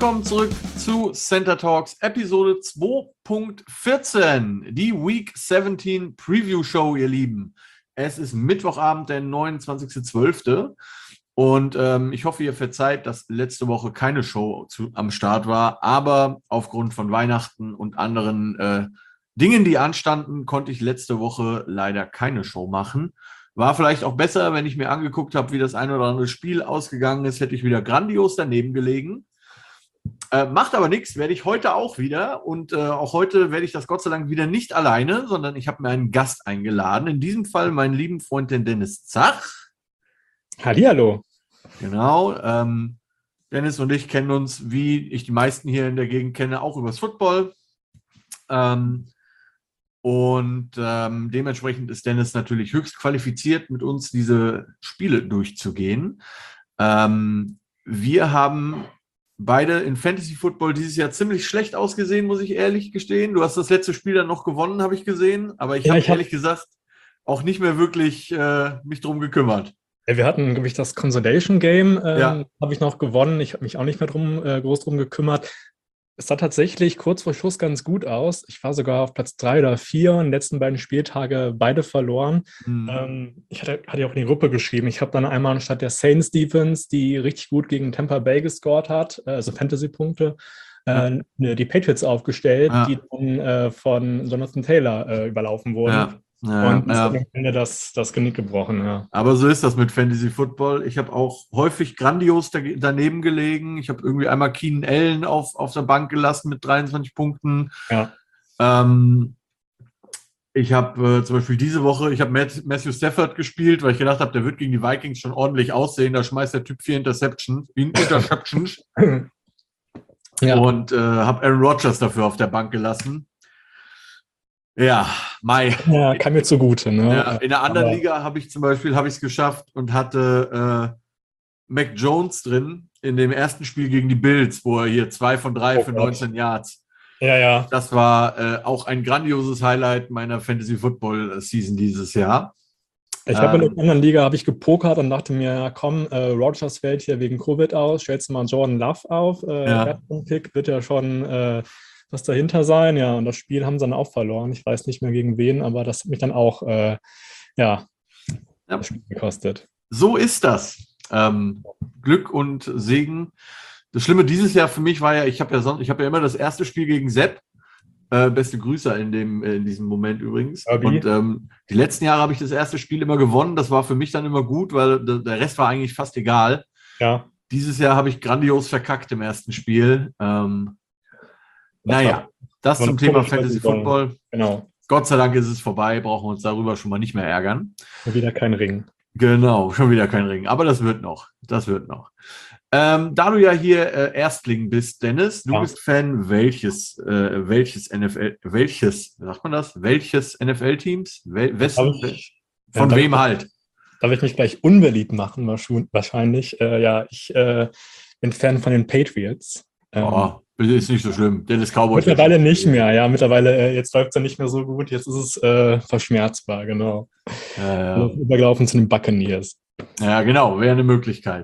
willkommen zurück zu Center Talks Episode 2.14, die Week 17 Preview Show, ihr Lieben. Es ist Mittwochabend, der 29.12. Und ich hoffe, ihr verzeiht, dass letzte Woche keine Show am Start war, aber aufgrund von Weihnachten und anderen Dingen, die anstanden, konnte ich letzte Woche leider keine Show machen. War vielleicht auch besser, wenn ich mir angeguckt habe, wie das ein oder andere Spiel ausgegangen ist, hätte ich wieder grandios daneben gelegen. Macht aber nichts, werde ich heute auch wieder. Und auch heute werde ich das Gott sei Dank wieder nicht alleine, sondern ich habe mir einen Gast eingeladen. In diesem Fall meinen lieben Freund, den Dennis Zach. Hallihallo. Genau. Dennis und ich kennen uns, wie ich die meisten hier in der Gegend kenne, auch übers Football. Dementsprechend ist Dennis natürlich höchst qualifiziert, mit uns diese Spiele durchzugehen. Wir haben beide in Fantasy Football dieses Jahr ziemlich schlecht ausgesehen, muss ich ehrlich gestehen. Du hast das letzte Spiel dann noch gewonnen, habe ich gesehen. Aber ich habe ehrlich gesagt auch nicht mehr wirklich mich drum gekümmert. Ja, wir hatten, glaube ich, das Consolation Game, habe ich noch gewonnen. Ich habe mich auch nicht mehr groß drum gekümmert. Es sah tatsächlich kurz vor Schluss ganz gut aus. Ich war sogar auf Platz 3 oder 4 und die letzten beiden Spieltage beide verloren. Ich hatte ja auch in die Gruppe geschrieben. Ich habe dann einmal anstatt der Saints Defense, die richtig gut gegen Tampa Bay gescored hat, also Fantasy-Punkte, die Patriots aufgestellt, die dann von Jonathan Taylor überlaufen wurden. Und das hat am Ende das Genick gebrochen, ja. Aber so ist das mit Fantasy Football. Ich habe auch häufig grandios daneben gelegen. Ich habe irgendwie einmal Keenan Allen auf der Bank gelassen mit 23 Punkten. Ja. Ich habe zum Beispiel diese Woche, ich habe Matthew Stafford gespielt, weil ich gedacht habe, der wird gegen die Vikings schon ordentlich aussehen. Da schmeißt der Typ 4 Interceptions. Ja. Und habe Aaron Rodgers dafür auf der Bank gelassen. Ja, kam mir zugute. Ne? Ja, in der anderen Liga habe ich zum Beispiel es geschafft und hatte Mac Jones drin in dem ersten Spiel gegen die Bills, wo er hier 2 von 3 für 19 Yards. Ja. Das war auch ein grandioses Highlight meiner Fantasy-Football-Season dieses Jahr. Ich habe in der anderen Liga gepokert und dachte mir, komm, Rodgers fällt hier wegen Covid aus, stellst du mal Jordan Love auf. Ersten Pick wird ja schon was dahinter sein. Ja, und das Spiel haben sie dann auch verloren. Ich weiß nicht mehr gegen wen, aber das hat mich dann auch das Spiel gekostet. So ist das. Glück und Segen. Das Schlimme dieses Jahr für mich war ja, ich habe ja immer das erste Spiel gegen Sepp. Beste Grüße in diesem Moment übrigens. Und die letzten Jahre habe ich das erste Spiel immer gewonnen. Das war für mich dann immer gut, weil der Rest war eigentlich fast egal. Ja. Dieses Jahr habe ich grandios verkackt im ersten Spiel. Das zum Thema Fantasy Football. Genau. Gott sei Dank ist es vorbei, brauchen wir uns darüber schon mal nicht mehr ärgern. Schon wieder kein Ring. Genau, schon wieder kein Ring. Aber das wird noch. Da du ja hier Erstling bist, Dennis, du bist Fan welches NFL-Teams? Von wem halt? Darf ich mich gleich unbeliebt machen, wahrscheinlich? Ich bin Fan von den Patriots. Ist nicht so schlimm. Dennis Cowboys. Mittlerweile nicht mehr, ja. Mittlerweile, jetzt läuft es ja nicht mehr so gut. Jetzt ist es verschmerzbar, genau. Übergelaufen zu den Buccaneers. Ja, genau. Wäre eine Möglichkeit.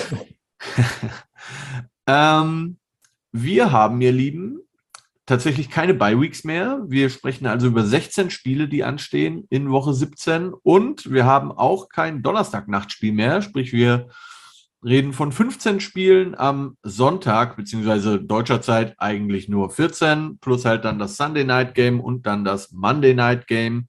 Wir haben, ihr Lieben, tatsächlich keine Bye-Weeks mehr. Wir sprechen also über 16 Spiele, die anstehen in Woche 17. Und wir haben auch kein Donnerstag-Nachtspiel mehr. Sprich, wir reden von 15 Spielen am Sonntag, beziehungsweise deutscher Zeit eigentlich nur 14, plus halt dann das Sunday Night Game und dann das Monday Night Game.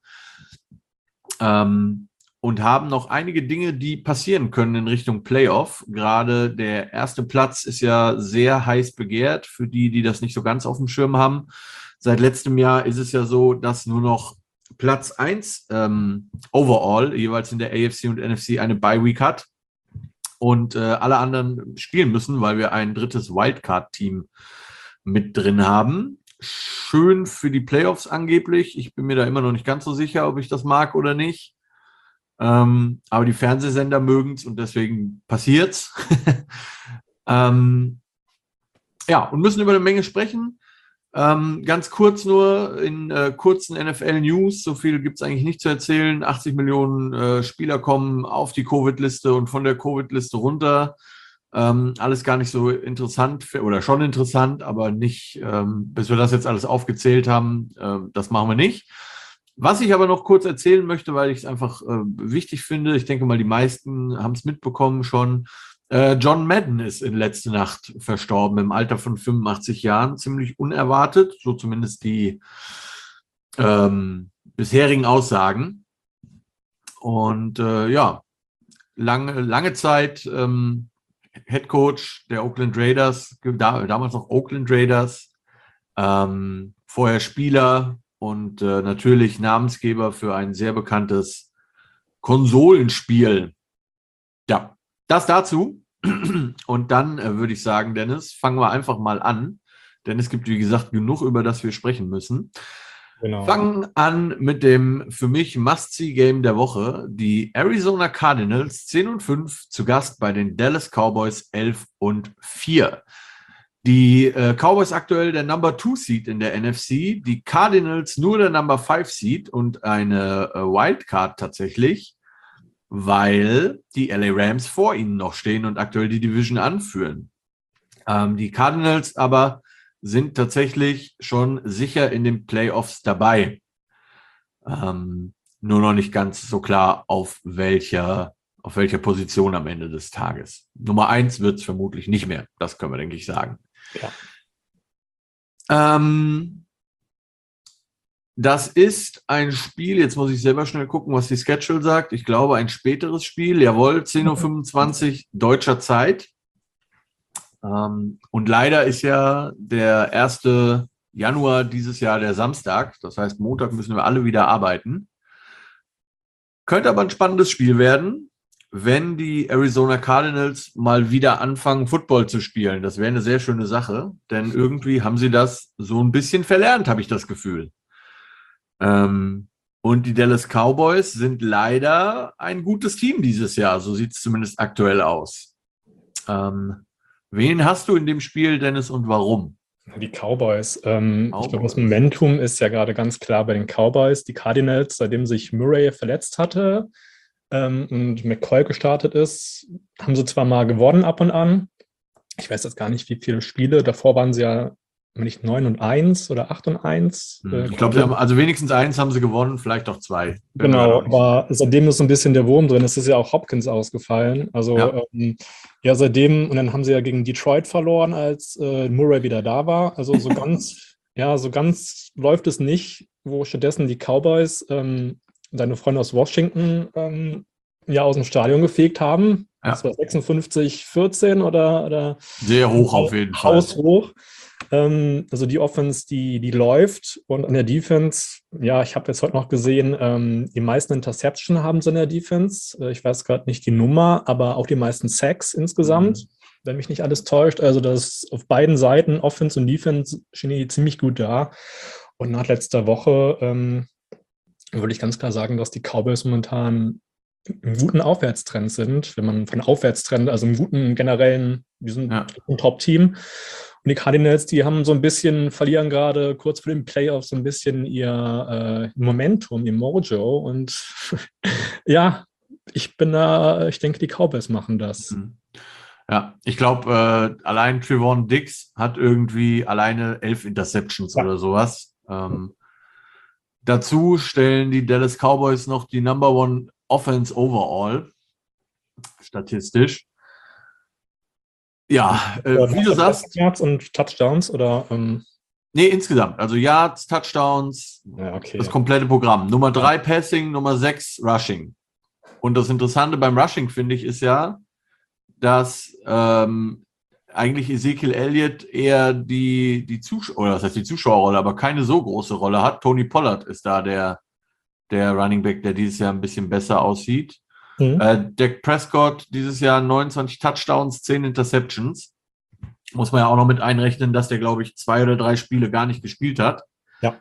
Und haben noch einige Dinge, die passieren können in Richtung Playoff. Gerade der erste Platz ist ja sehr heiß begehrt für die das nicht so ganz auf dem Schirm haben. Seit letztem Jahr ist es ja so, dass nur noch Platz 1 overall, jeweils in der AFC und NFC, eine Bye-Week hat. Und alle anderen spielen müssen, weil wir ein drittes Wildcard-Team mit drin haben. Schön für die Playoffs angeblich. Ich bin mir da immer noch nicht ganz so sicher, ob ich das mag oder nicht. Aber die Fernsehsender mögen es und deswegen passiert's. Und müssen über eine Menge sprechen. Ganz kurz nur in kurzen NFL-News, so viel gibt es eigentlich nicht zu erzählen. 80 Millionen Spieler kommen auf die Covid-Liste und von der Covid-Liste runter. Alles gar nicht so interessant oder schon interessant, aber nicht, bis wir das jetzt alles aufgezählt haben, das machen wir nicht. Was ich aber noch kurz erzählen möchte, weil ich es einfach wichtig finde, ich denke mal, die meisten haben es mitbekommen schon. John Madden ist in letzter Nacht verstorben, im Alter von 85 Jahren, ziemlich unerwartet, so zumindest die bisherigen Aussagen. Und ja, lange Zeit Head Coach der Oakland Raiders, damals noch Oakland Raiders, vorher Spieler und natürlich Namensgeber für ein sehr bekanntes Konsolenspiel. Ja, das dazu. Und dann würde ich sagen, Dennis, fangen wir einfach mal an, denn es gibt, wie gesagt, genug, über das wir sprechen müssen. Genau. Fangen an mit dem für mich Must-See-Game der Woche. Die Arizona Cardinals 10-5 zu Gast bei den Dallas Cowboys 11-4. Die Cowboys aktuell der Number 2 Seed in der NFC, die Cardinals nur der Number 5 Seed und eine Wildcard tatsächlich, weil die LA Rams vor ihnen noch stehen und aktuell die Division anführen. Die Cardinals aber sind tatsächlich schon sicher in den Playoffs dabei. Nur noch nicht ganz so klar, auf welcher Position am Ende des Tages. Nummer 1 wird es vermutlich nicht mehr. Das können wir, denke ich, sagen. Ja. Das ist ein Spiel, jetzt muss ich selber schnell gucken, was die Schedule sagt. Ich glaube, ein späteres Spiel. Jawohl, 10.25 Uhr deutscher Zeit. Und leider ist ja der 1. Januar dieses Jahr der Samstag. Das heißt, Montag müssen wir alle wieder arbeiten. Könnte aber ein spannendes Spiel werden, wenn die Arizona Cardinals mal wieder anfangen, Football zu spielen. Das wäre eine sehr schöne Sache, denn irgendwie haben sie das so ein bisschen verlernt, habe ich das Gefühl. Und die Dallas Cowboys sind leider ein gutes Team dieses Jahr. So sieht es zumindest aktuell aus. Wen hast du in dem Spiel, Dennis, und warum? Die Cowboys. Ich glaube, das Momentum ist ja gerade ganz klar bei den Cowboys. Die Cardinals, seitdem sich Murray verletzt hatte und McCoy gestartet ist, haben sie zwar mal gewonnen ab und an. Ich weiß jetzt gar nicht, wie viele Spiele. Davor waren sie ja nicht 9-1 oder 8-1. Ich glaube, also wenigstens 1 haben sie gewonnen, vielleicht auch 2. Genau, aber seitdem ist so ein bisschen der Wurm drin. Es ist ja auch Hopkins ausgefallen. Also ja, seitdem, und dann haben sie ja gegen Detroit verloren, als Murray wieder da war. Also so ganz, so ganz läuft es nicht, wo stattdessen die Cowboys deine Freunde aus Washington aus dem Stadion gefegt haben. Ja. Das war 56-14 oder sehr hoch auf jeden Fall. Haushoch. Also die Offense, die läuft, und an der Defense, ja, ich habe jetzt heute noch gesehen, die meisten Interception haben sie in der Defense. Ich weiß gerade nicht die Nummer, aber auch die meisten Sacks insgesamt, wenn mich nicht alles täuscht. Also das auf beiden Seiten, Offense und Defense, stehen die ziemlich gut da. Und nach letzter Woche würde ich ganz klar sagen, dass die Cowboys momentan im guten Aufwärtstrend sind, wenn man von Aufwärtstrend, also im guten generellen, die sind ein Top-Team. Und die Cardinals, die haben so ein bisschen, verlieren gerade kurz vor den Playoffs so ein bisschen ihr Momentum, ihr Mojo. Und ja, ich denke, die Cowboys machen das. Ja, ich glaube, allein Trevon Diggs hat irgendwie alleine 11 Interceptions oder sowas. Dazu stellen die Dallas Cowboys noch die Number 1 Offense overall, statistisch. Ja, wie du sagst. Yards und Touchdowns oder? Nee, insgesamt. Also Yards, Touchdowns, das komplette Programm. Nummer 3 Passing, Nummer 6 Rushing. Und das Interessante beim Rushing, finde ich, ist ja, dass eigentlich Ezekiel Elliott eher die Zuschauerrolle, aber keine so große Rolle hat. Tony Pollard ist da der Running Back, der dieses Jahr ein bisschen besser aussieht. Dak Prescott dieses Jahr 29 Touchdowns, 10 Interceptions. Muss man ja auch noch mit einrechnen, dass der, glaube ich, 2 oder 3 Spiele gar nicht gespielt hat. Ja.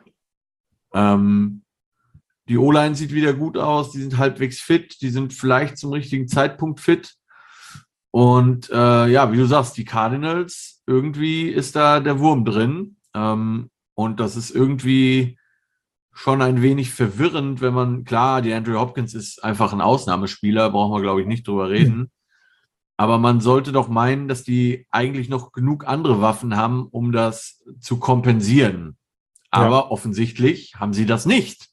Die O-Line sieht wieder gut aus, die sind halbwegs fit, die sind vielleicht zum richtigen Zeitpunkt fit. Und wie du sagst, die Cardinals, irgendwie ist da der Wurm drin. Und das ist irgendwie schon ein wenig verwirrend, wenn man, klar, die Andrew Hopkins ist einfach ein Ausnahmespieler, brauchen wir, glaube ich, nicht drüber reden. Aber man sollte doch meinen, dass die eigentlich noch genug andere Waffen haben, um das zu kompensieren. Aber offensichtlich haben sie das nicht.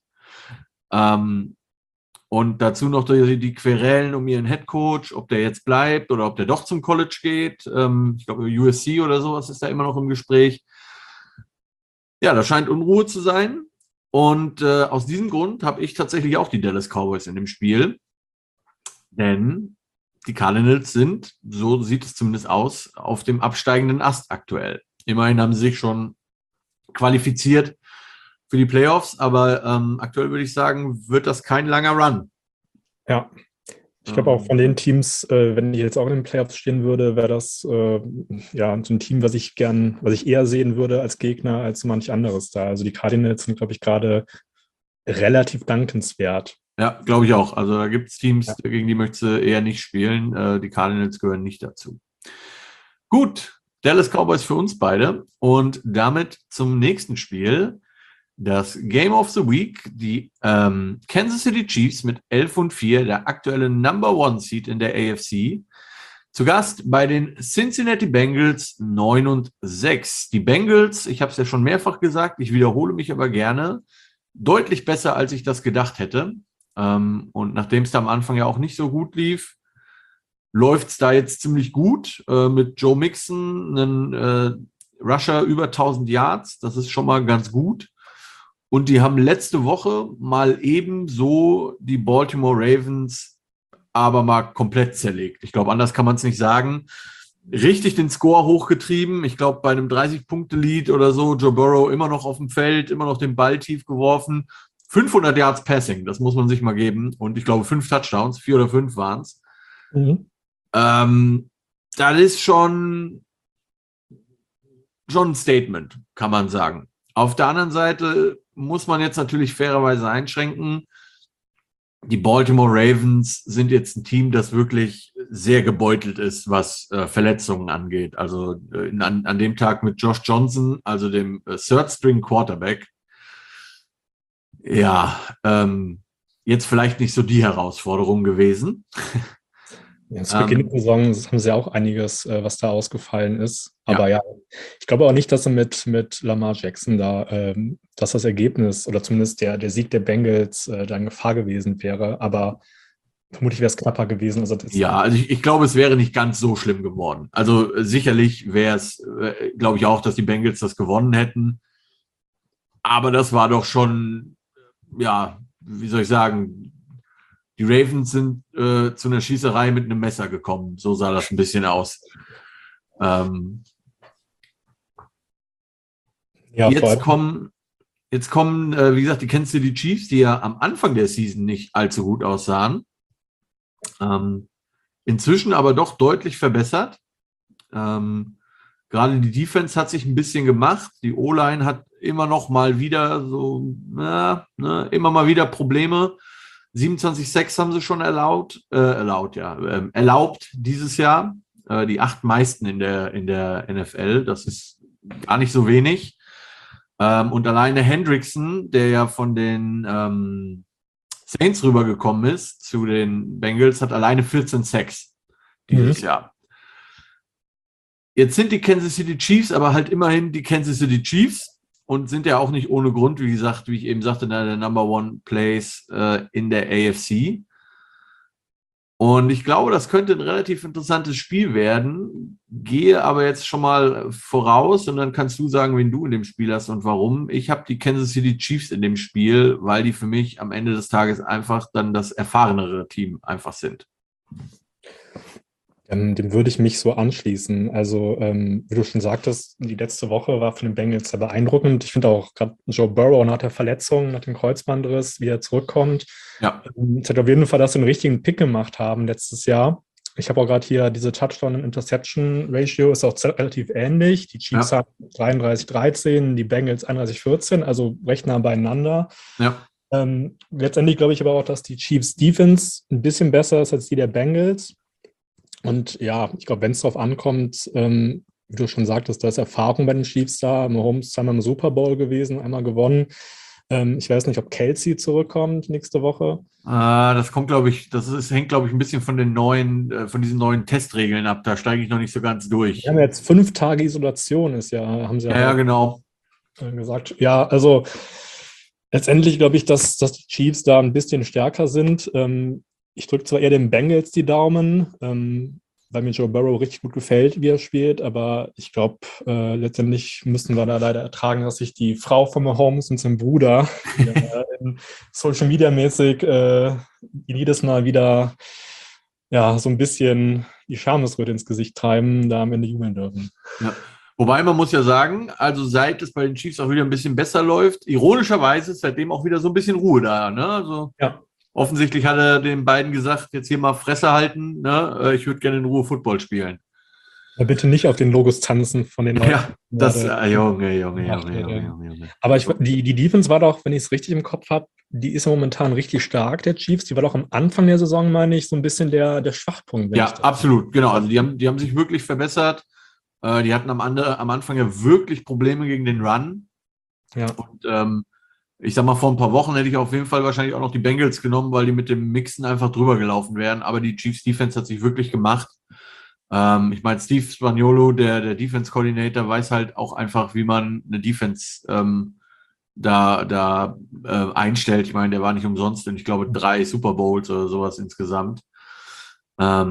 Und dazu noch die Querelen um ihren Headcoach, ob der jetzt bleibt oder ob der doch zum College geht. Ich glaube, USC oder sowas ist da immer noch im Gespräch. Ja, da scheint Unruhe zu sein. Und aus diesem Grund habe ich tatsächlich auch die Dallas Cowboys in dem Spiel. Denn die Cardinals sind, so sieht es zumindest aus, auf dem absteigenden Ast aktuell. Immerhin haben sie sich schon qualifiziert für die Playoffs, aber aktuell würde ich sagen, wird das kein langer Run. Ja, ich glaube auch von den Teams, wenn ich jetzt auch in den Playoffs stehen würde, wäre das so ein Team, was ich eher sehen würde als Gegner als so manch anderes da. Also die Cardinals sind, glaube ich, gerade relativ dankenswert. Ja, glaube ich auch. Also da gibt es Teams, gegen die möchtest du eher nicht spielen. Die Cardinals gehören nicht dazu. Gut, Dallas Cowboys für uns beide. Und damit zum nächsten Spiel. Das Game of the Week. Die Kansas City Chiefs mit 11-4, der aktuelle Number One Seed in der AFC. Zu Gast bei den Cincinnati Bengals 9-6. Die Bengals, ich habe es ja schon mehrfach gesagt, ich wiederhole mich aber gerne, deutlich besser, als ich das gedacht hätte. Und nachdem es da am Anfang ja auch nicht so gut lief, läuft es da jetzt ziemlich gut. Mit Joe Mixon, einen Rusher über 1000 Yards, das ist schon mal ganz gut. Und die haben letzte Woche mal eben so die Baltimore Ravens aber mal komplett zerlegt. Ich glaube, anders kann man es nicht sagen. Richtig den Score hochgetrieben. Ich glaube, bei einem 30-Punkte-Lead oder so, Joe Burrow immer noch auf dem Feld, immer noch den Ball tief geworfen. 500 Yards Passing, das muss man sich mal geben. Und ich glaube, 5 Touchdowns, 4 oder 5 waren es. Das ist schon ein Statement, kann man sagen. Auf der anderen Seite muss man jetzt natürlich fairerweise einschränken. Die Baltimore Ravens sind jetzt ein Team, das wirklich sehr gebeutelt ist, was Verletzungen angeht. Also an dem Tag mit Josh Johnson, also dem Third-String Quarterback. Ja, jetzt vielleicht nicht so die Herausforderung gewesen. Ja, zu Beginn der Saison haben sie auch einiges, was da ausgefallen ist. Aber ich glaube auch nicht, dass sie mit Lamar Jackson da, dass das Ergebnis oder zumindest der Sieg der Bengals da in Gefahr gewesen wäre. Aber vermutlich wäre es knapper gewesen. Also ich glaube, es wäre nicht ganz so schlimm geworden. Also sicherlich wäre es, glaube ich auch, dass die Bengals das gewonnen hätten. Aber das war doch schon, wie soll ich sagen, die Ravens sind zu einer Schießerei mit einem Messer gekommen. So sah das ein bisschen aus. Jetzt kommen, wie gesagt, die Kansas City Chiefs, die ja am Anfang der Season nicht allzu gut aussahen. Inzwischen aber doch deutlich verbessert. Gerade die Defense hat sich ein bisschen gemacht. Die O-Line hat immer noch mal wieder immer mal wieder Probleme. 27 Sacks haben sie schon erlaubt dieses Jahr. Die 8 meisten in der NFL. Das ist gar nicht so wenig. Und alleine Hendrickson, der ja von den Saints rübergekommen ist zu den Bengals, hat alleine 14 Sacks dieses Jahr. Jetzt sind die Kansas City Chiefs aber halt immerhin die Kansas City Chiefs und sind ja auch nicht ohne Grund, wie gesagt, wie ich eben sagte, der Number One Place in der AFC. Und ich glaube, das könnte ein relativ interessantes Spiel werden. Gehe aber jetzt schon mal voraus und dann kannst du sagen, wen du in dem Spiel hast und warum. Ich habe die Kansas City Chiefs in dem Spiel, weil die für mich am Ende des Tages einfach dann das erfahrenere Team einfach sind. Dem würde ich mich so anschließen. Also, wie du schon sagtest, die letzte Woche war für den Bengals sehr beeindruckend. Ich finde auch gerade Joe Burrow nach der Verletzung, nach dem Kreuzbandriss, wie er zurückkommt. Ja. Es hat auf jeden Fall, dass sie einen richtigen Pick gemacht haben letztes Jahr. Ich habe auch gerade hier diese Touchdown-Interception-Ratio ist auch relativ ähnlich. Die Chiefs haben 33-13, die Bengals 31-14, also recht nah beieinander. Ja. Letztendlich glaube ich aber auch, dass die Chiefs Defense ein bisschen besser ist als die der Bengals. Und ja, ich glaube, wenn es darauf ankommt, wie du schon sagtest, da ist Erfahrung bei den Chiefs da. Mahomes ist zweimal im Super Bowl gewesen, einmal gewonnen. Ich weiß nicht, ob Kelsey zurückkommt nächste Woche. Das kommt, glaube ich, hängt, glaube ich, ein bisschen von von diesen neuen Testregeln ab. Da steige ich noch nicht so ganz durch. Wir haben jetzt 5 Tage Isolation, haben sie ja Ja, heute genau. gesagt. Ja, also letztendlich glaube ich, dass die Chiefs da ein bisschen stärker sind. Ich drücke zwar eher den Bengals die Daumen, weil mir Joe Burrow richtig gut gefällt, wie er spielt, aber ich glaube, letztendlich müssen wir da leider ertragen, dass sich die Frau von Mahomes und sein Bruder Social Media mäßig jedes Mal wieder so ein bisschen die Schamesröte ins Gesicht treiben, da am Ende jubeln dürfen. Ja. Wobei man muss ja sagen, also seit es bei den Chiefs auch wieder ein bisschen besser läuft, ironischerweise ist seitdem auch wieder so ein bisschen Ruhe da. Ne? Also offensichtlich hat er den beiden gesagt, jetzt hier mal Fresse halten, ne? Ich würde gerne in Ruhe Football spielen. Aber bitte nicht auf den Logos tanzen von den Leuten. Ja, Junge. Aber die Defense war doch, wenn ich es richtig im Kopf habe, die ist ja momentan richtig stark, der Chiefs. Die war doch am Anfang der Saison, meine ich, so ein bisschen der Schwachpunkt. Ja, absolut, genau. Also die haben sich wirklich verbessert. Die hatten am Anfang ja wirklich Probleme gegen den Run. Ja. Und ich sag mal, vor ein paar Wochen hätte ich auf jeden Fall wahrscheinlich auch noch die Bengals genommen, weil die mit dem Mixen einfach drüber gelaufen wären. Aber die Chiefs Defense hat sich wirklich gemacht. Ich meine, Steve Spagnuolo, der Defense Coordinator, weiß halt auch einfach, wie man eine Defense einstellt. Ich meine, der war nicht umsonst in, ich glaube, 3 Super Bowls oder sowas insgesamt. Ja.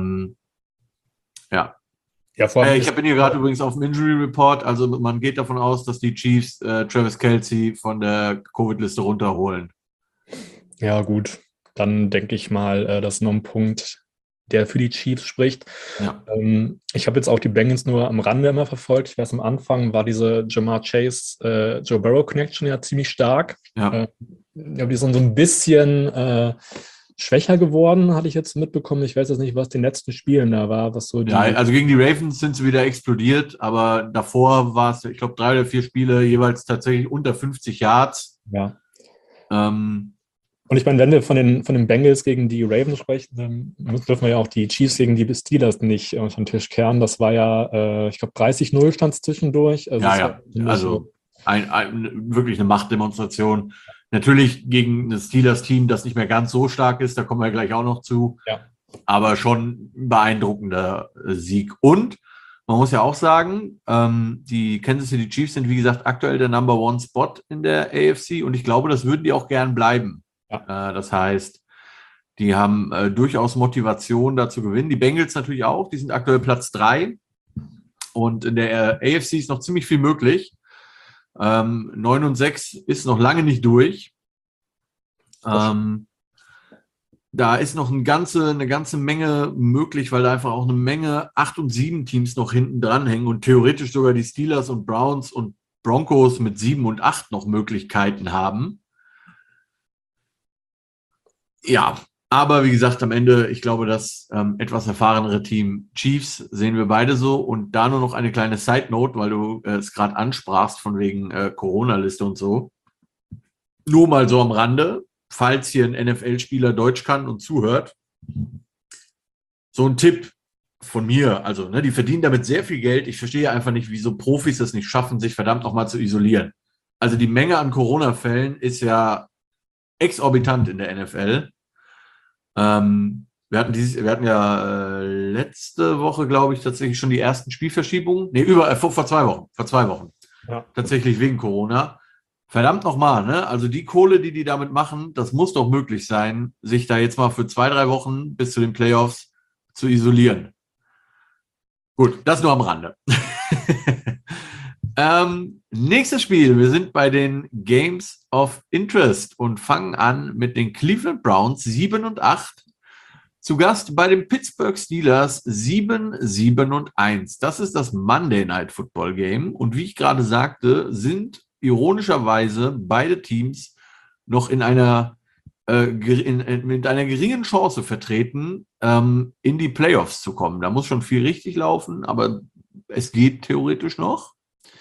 Ich bin hier gerade übrigens auf dem Injury Report. Also man geht davon aus, dass die Chiefs Travis Kelce von der Covid-Liste runterholen. Ja, gut. Dann denke ich mal, das ist noch ein Punkt, der für die Chiefs spricht. Ja. Ich habe jetzt auch die Bengals nur am Rande immer verfolgt. Ich weiß, am Anfang war diese Ja'Marr Chase, Joe Burrow Connection ja ziemlich stark. Ja. Die sind so ein bisschen schwächer geworden, hatte ich jetzt mitbekommen. Ich weiß jetzt nicht, was den letzten Spielen da war. Also gegen die Ravens sind sie wieder explodiert, aber davor war es, ich glaube, 3 oder 4 Spiele jeweils tatsächlich unter 50 Yards. Ja. Und ich meine, wenn wir von den Bengals gegen die Ravens sprechen, dann dürfen wir ja auch die Chiefs gegen die Steelers nicht unter den Tisch kehren. Das war ja, ich glaube, 30-0 stand es zwischendurch. Also wirklich eine Machtdemonstration. Natürlich gegen ein Steelers-Team, das nicht mehr ganz so stark ist, da kommen wir gleich auch noch zu. Ja. Aber schon ein beeindruckender Sieg. Und man muss ja auch sagen, die Kansas City Chiefs sind, wie gesagt, aktuell der Number One Spot in der AFC und ich glaube, das würden die auch gern bleiben. Ja. Das heißt, die haben durchaus Motivation, da zu gewinnen. Die Bengals natürlich auch, die sind aktuell Platz 3 und in der AFC ist noch ziemlich viel möglich. 9-6 ist noch lange nicht durch. Da ist noch eine ganze Menge möglich, weil da einfach auch eine Menge 8 und 7 Teams noch hinten dran hängen und theoretisch sogar die Steelers und Browns und Broncos mit 7 und 8 noch Möglichkeiten haben. Ja, aber wie gesagt, am Ende, ich glaube, das etwas erfahrenere Team Chiefs sehen wir beide so. Und da nur noch eine kleine Side-Note, weil du es gerade ansprachst von wegen Corona-Liste und so. Nur mal so am Rande, falls hier ein NFL-Spieler Deutsch kann und zuhört. So ein Tipp von mir, also die verdienen damit sehr viel Geld. Ich verstehe einfach nicht, wieso Profis es nicht schaffen, sich verdammt nochmal zu isolieren. Also die Menge an Corona-Fällen ist ja exorbitant in der NFL. Wir hatten ja letzte Woche, glaube ich, tatsächlich schon die ersten Spielverschiebungen. Vor 2 Wochen. Vor 2 Wochen. Ja. Tatsächlich wegen Corona. Verdammt nochmal, ne? Also die Kohle, die damit machen, das muss doch möglich sein, sich da jetzt mal für 2, 3 Wochen bis zu den Playoffs zu isolieren. Gut, das nur am Rande. Nächstes Spiel. Wir sind bei den Games of Interest und fangen an mit den Cleveland Browns 7-8. Zu Gast bei den Pittsburgh Steelers 7-1. Das ist das Monday Night Football Game. Und wie ich gerade sagte, sind ironischerweise beide Teams noch mit einer geringen Chance vertreten, in die Playoffs zu kommen. Da muss schon viel richtig laufen, aber es geht theoretisch noch.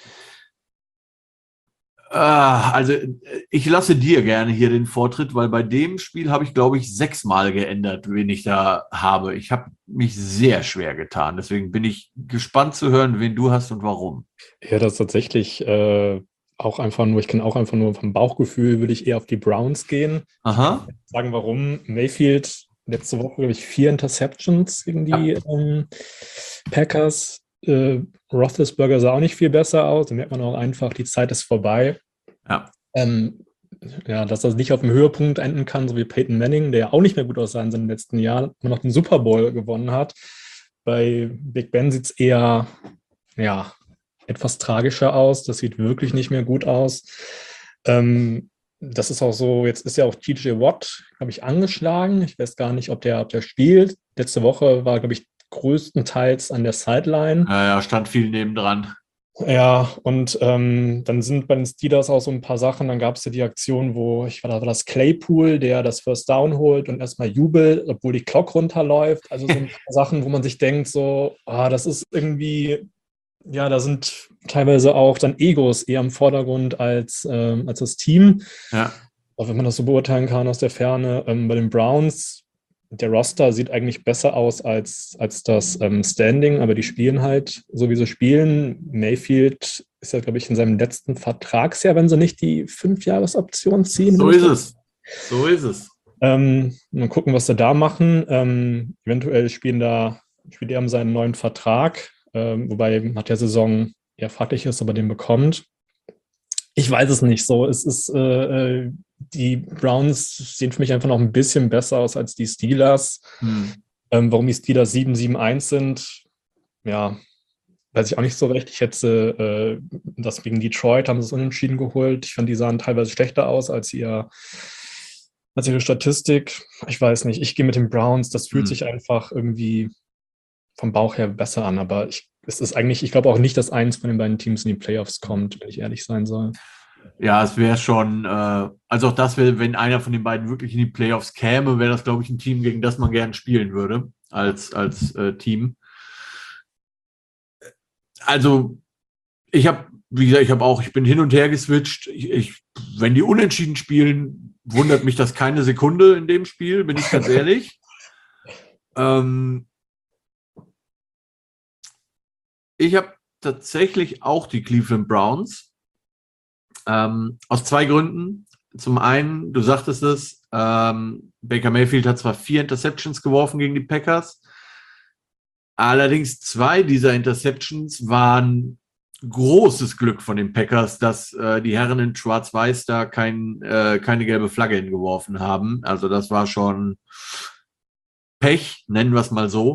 Also ich lasse dir gerne hier den Vortritt, weil bei dem Spiel habe ich, glaube ich, 6-mal geändert, wen ich da habe. Ich habe mich sehr schwer getan. Deswegen bin ich gespannt zu hören, wen du hast und warum. Ja, das ist tatsächlich Ich kann auch einfach nur vom Bauchgefühl, würde ich eher auf die Browns gehen. Aha. Sagen, warum. Mayfield letzte Woche, glaube ich, 4 Interceptions gegen die Packers. Roethlisberger sah auch nicht viel besser aus. Da merkt man auch einfach, die Zeit ist vorbei. Ja. Dass das nicht auf dem Höhepunkt enden kann, so wie Peyton Manning, der ja auch nicht mehr gut aussah in seinen letzten Jahren, immer noch den Super Bowl gewonnen hat. Bei Big Ben sieht es eher, etwas tragischer aus. Das sieht wirklich nicht mehr gut aus. Das ist auch so, jetzt ist ja auch TJ Watt, glaube ich, angeschlagen. Ich weiß gar nicht, ob der spielt. Letzte Woche war, glaube ich, größtenteils an der Sideline. Ja, stand viel nebendran. Ja, und dann sind bei den Steelers auch so ein paar Sachen. Dann gab es ja die Aktion, war das Claypool, der das First Down holt und erstmal jubelt, obwohl die Clock runterläuft. Also so ein paar Sachen, wo man sich denkt, so, das ist irgendwie, da sind teilweise auch dann Egos eher im Vordergrund als das Team. Ja. Auch wenn man das so beurteilen kann aus der Ferne. Bei den Browns, der Roster sieht eigentlich besser aus als das Standing, aber die spielen halt so, wie sie spielen. Mayfield ist ja, glaube ich, in seinem letzten Vertragsjahr, wenn sie nicht die 5-Jahres-Option ziehen. So ist es. Mal gucken, was sie da machen. Eventuell spielt er seinen neuen Vertrag, wobei nach der Saison eher fraglich ist, ob er den bekommt. Ich weiß es nicht so. Es ist die Browns sehen für mich einfach noch ein bisschen besser aus als die Steelers. Warum die Steelers 7-7-1 sind, weiß ich auch nicht so recht. Ich hätte das gegen Detroit, haben sie es unentschieden geholt. Ich fand, die sahen teilweise schlechter aus als ihre Statistik. Ich weiß nicht. Ich gehe mit den Browns. Das fühlt sich einfach irgendwie vom Bauch her besser an. Aber es ist eigentlich, ich glaube auch nicht, dass eins von den beiden Teams in die Playoffs kommt, wenn ich ehrlich sein soll. Ja, es wäre schon, also auch das wäre, wenn einer von den beiden wirklich in die Playoffs käme, wäre das, glaube ich, ein Team, gegen das man gern spielen würde, als Team. Also, ich bin hin und her geswitcht. Wenn die unentschieden spielen, wundert mich das keine Sekunde in dem Spiel, bin ich ganz ehrlich. Ich habe tatsächlich auch die Cleveland Browns. Aus 2 Gründen. Zum einen, du sagtest es, Baker Mayfield hat zwar 4 Interceptions geworfen gegen die Packers, allerdings 2 dieser Interceptions waren großes Glück von den Packers, dass die Herren in Schwarz-Weiß da keine gelbe Flagge hingeworfen haben. Also das war schon Pech, nennen wir es mal so.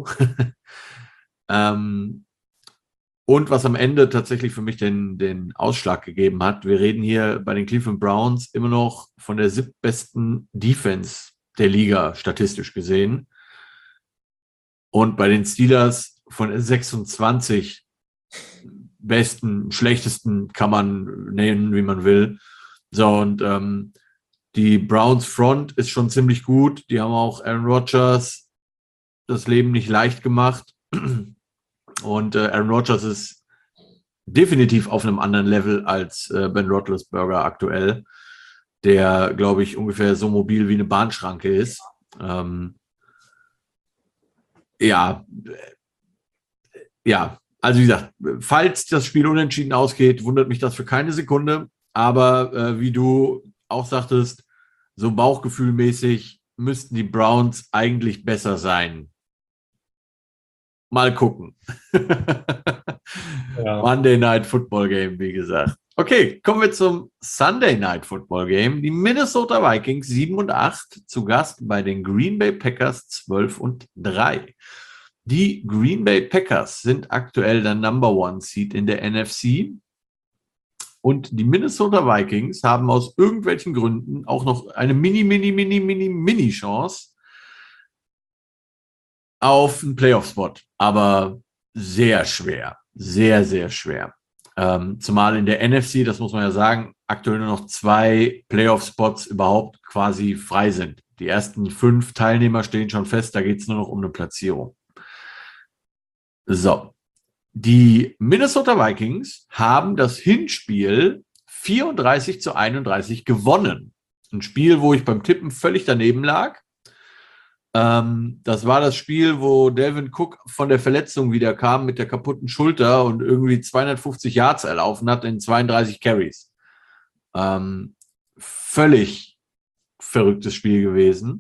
Und was am Ende tatsächlich für mich den Ausschlag gegeben hat, wir reden hier bei den Cleveland Browns immer noch von der 7. besten Defense der Liga, statistisch gesehen. Und bei den Steelers von 26 besten, schlechtesten, kann man nennen, wie man will. So, und die Browns Front ist schon ziemlich gut. Die haben auch Aaron Rodgers das Leben nicht leicht gemacht. Und Aaron Rodgers ist definitiv auf einem anderen Level als Ben Roethlisberger aktuell, der, glaube ich, ungefähr so mobil wie eine Bahnschranke ist. Also wie gesagt, falls das Spiel unentschieden ausgeht, wundert mich das für keine Sekunde. Aber wie du auch sagtest, so bauchgefühlmäßig müssten die Browns eigentlich besser sein. Mal gucken. Ja. Monday Night Football Game, wie gesagt. Okay, kommen wir zum Sunday Night Football Game. Die Minnesota Vikings 7-8 zu Gast bei den Green Bay Packers 12-3. Die Green Bay Packers sind aktuell der Number One Seed in der NFC. Und die Minnesota Vikings haben aus irgendwelchen Gründen auch noch eine mini Chance auf einen Playoff-Spot, aber sehr schwer, sehr, sehr schwer. Zumal in der NFC, das muss man ja sagen, aktuell nur noch 2 Playoff-Spots überhaupt quasi frei sind. Die ersten 5 Teilnehmer stehen schon fest, da geht es nur noch um eine Platzierung. So, die Minnesota Vikings haben das Hinspiel 34-31 gewonnen. Ein Spiel, wo ich beim Tippen völlig daneben lag. Das war das Spiel, wo Dalvin Cook von der Verletzung wieder kam mit der kaputten Schulter und irgendwie 250 Yards erlaufen hat in 32 Carries. Völlig verrücktes Spiel gewesen.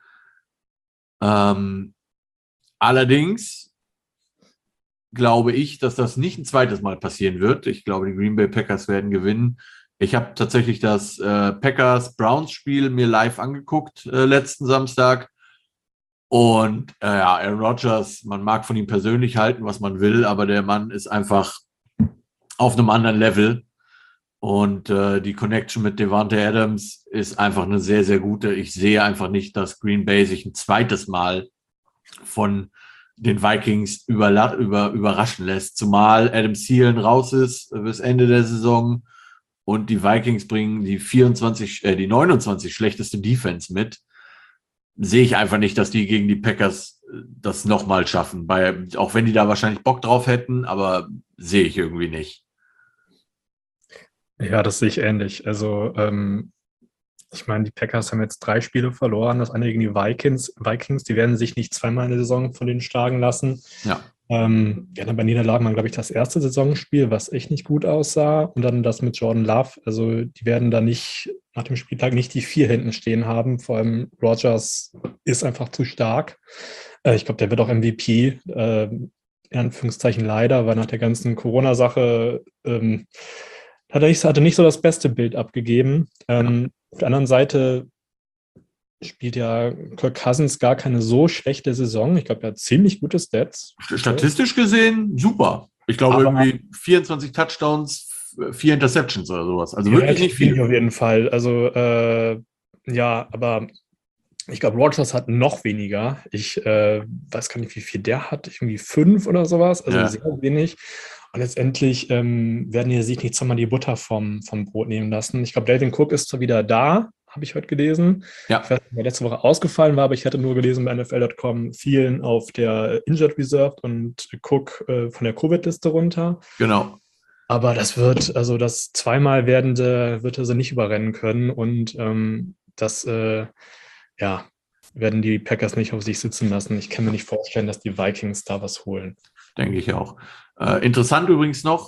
Allerdings glaube ich, dass das nicht ein zweites Mal passieren wird. Ich glaube, die Green Bay Packers werden gewinnen. Ich habe tatsächlich das Packers-Browns-Spiel mir live angeguckt letzten Samstag. Und ja, Aaron Rodgers, man mag von ihm persönlich halten, was man will, aber der Mann ist einfach auf einem anderen Level. Und die Connection mit Davante Adams ist einfach eine sehr, sehr gute. Ich sehe einfach nicht, dass Green Bay sich ein zweites Mal von den Vikings überraschen lässt. Zumal Adam Thielen raus ist bis Ende der Saison und die Vikings bringen die 29 schlechteste Defense mit. Sehe ich einfach nicht, dass die gegen die Packers das nochmal schaffen. Auch wenn die da wahrscheinlich Bock drauf hätten, aber sehe ich irgendwie nicht. Ja, das sehe ich ähnlich. Also, ich meine, die Packers haben jetzt 3 Spiele verloren, das eine gegen die Vikings. Die werden sich nicht zweimal in der Saison von denen schlagen lassen. Ja. Ja, bei Niederlagen waren, glaube ich, das erste Saisonspiel, was echt nicht gut aussah. Und dann das mit Jordan Love. Also, die werden da nicht nach dem Spieltag nicht die 4 hinten stehen haben. Vor allem Rodgers ist einfach zu stark. Ich glaube, der wird auch MVP. In Anführungszeichen leider, weil nach der ganzen Corona-Sache hatte nicht so das beste Bild abgegeben. Auf der anderen Seite spielt ja Kirk Cousins gar keine so schlechte Saison. Ich glaube, er hat ziemlich gute Stats. Statistisch gesehen super. Ich glaube, irgendwie 24 Touchdowns, 4 Interceptions oder sowas. Also wirklich nicht viel. Auf jeden Fall. Also, ja, aber ich glaube, Rodgers hat noch weniger. Ich weiß gar nicht, wie viel der hat. Irgendwie 5 oder sowas. Also sehr wenig. Und letztendlich werden die sich nicht zweimal die Butter vom Brot nehmen lassen. Ich glaube, Dalvin Cook ist zwar wieder da, habe ich heute gelesen. Ja. Ich weiß nicht, wer letzte Woche ausgefallen war, aber ich hatte nur gelesen bei NFL.com, vielen auf der Injured Reserve und Cook von der Covid-Liste runter. Genau. Aber das zweimal wird er sie nicht überrennen können und das werden die Packers nicht auf sich sitzen lassen. Ich kann mir nicht vorstellen, dass die Vikings da was holen. Denke ich auch. Interessant übrigens noch,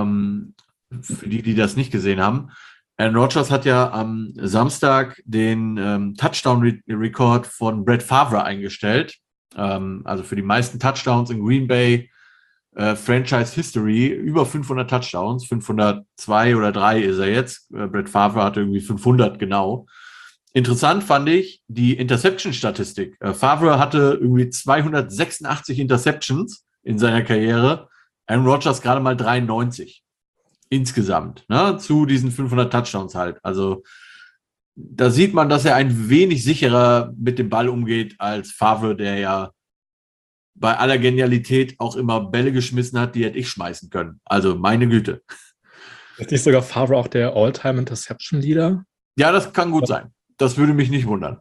für die das nicht gesehen haben, Aaron Rodgers hat ja am Samstag den Touchdown-Rekord von Brett Favre eingestellt. Also für die meisten Touchdowns in Green Bay Franchise History, über 500 Touchdowns, 502 oder 3 ist er jetzt. Brett Favre hatte irgendwie 500 genau. Interessant fand ich die Interception-Statistik. Favre hatte irgendwie 286 Interceptions in seiner Karriere. Aaron Rodgers gerade mal 93 insgesamt, ne, zu diesen 500 Touchdowns halt. Also da sieht man, dass er ein wenig sicherer mit dem Ball umgeht als Favre, der ja bei aller Genialität auch immer Bälle geschmissen hat, die hätte ich schmeißen können. Also meine Güte. Ist nicht sogar Favre auch der All-Time-Interception-Leader? Ja, das kann gut sein. Das würde mich nicht wundern.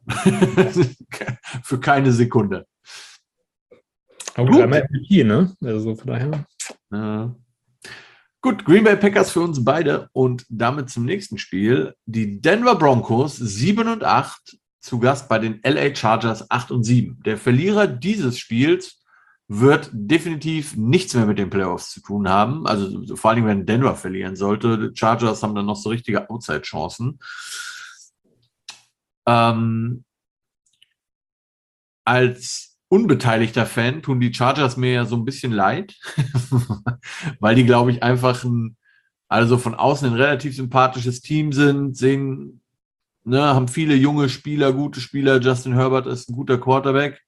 Für keine Sekunde. Aber gut, einmal MVP, ne? Also von daher. Gut, Green Bay Packers für uns beide und damit zum nächsten Spiel. Die Denver Broncos 7-8 zu Gast bei den LA Chargers 8-7. Der Verlierer dieses Spiels wird definitiv nichts mehr mit den Playoffs zu tun haben. Also vor allem, wenn Denver verlieren sollte. Die Chargers haben dann noch so richtige Outside-Chancen. Als unbeteiligter Fan tun die Chargers mir ja so ein bisschen leid, weil die, glaube ich, einfach von außen ein relativ sympathisches Team sind, haben viele junge Spieler, gute Spieler. Justin Herbert ist ein guter Quarterback.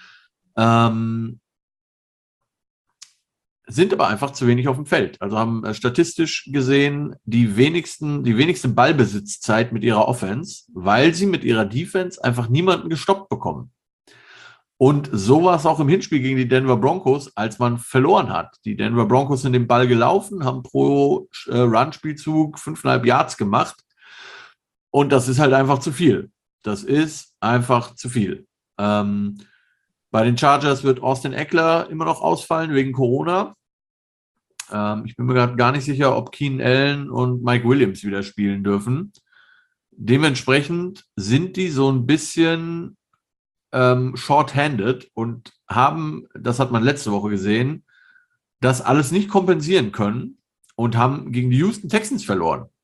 Sind aber einfach zu wenig auf dem Feld. Also haben statistisch gesehen die wenigste Ballbesitzzeit mit ihrer Offense, weil sie mit ihrer Defense einfach niemanden gestoppt bekommen. Und so war es auch im Hinspiel gegen die Denver Broncos, als man verloren hat. Die Denver Broncos sind den Ball gelaufen, haben pro Run-Spielzug 5,5 Yards gemacht. Und das ist halt einfach zu viel. Das ist einfach zu viel. Bei den Chargers wird Austin Eckler immer noch ausfallen wegen Corona. Ich bin mir gerade gar nicht sicher, ob Keenan Allen und Mike Williams wieder spielen dürfen. Dementsprechend sind die so ein bisschen short-handed und haben, das hat man letzte Woche gesehen, das alles nicht kompensieren können und haben gegen die Houston Texans verloren.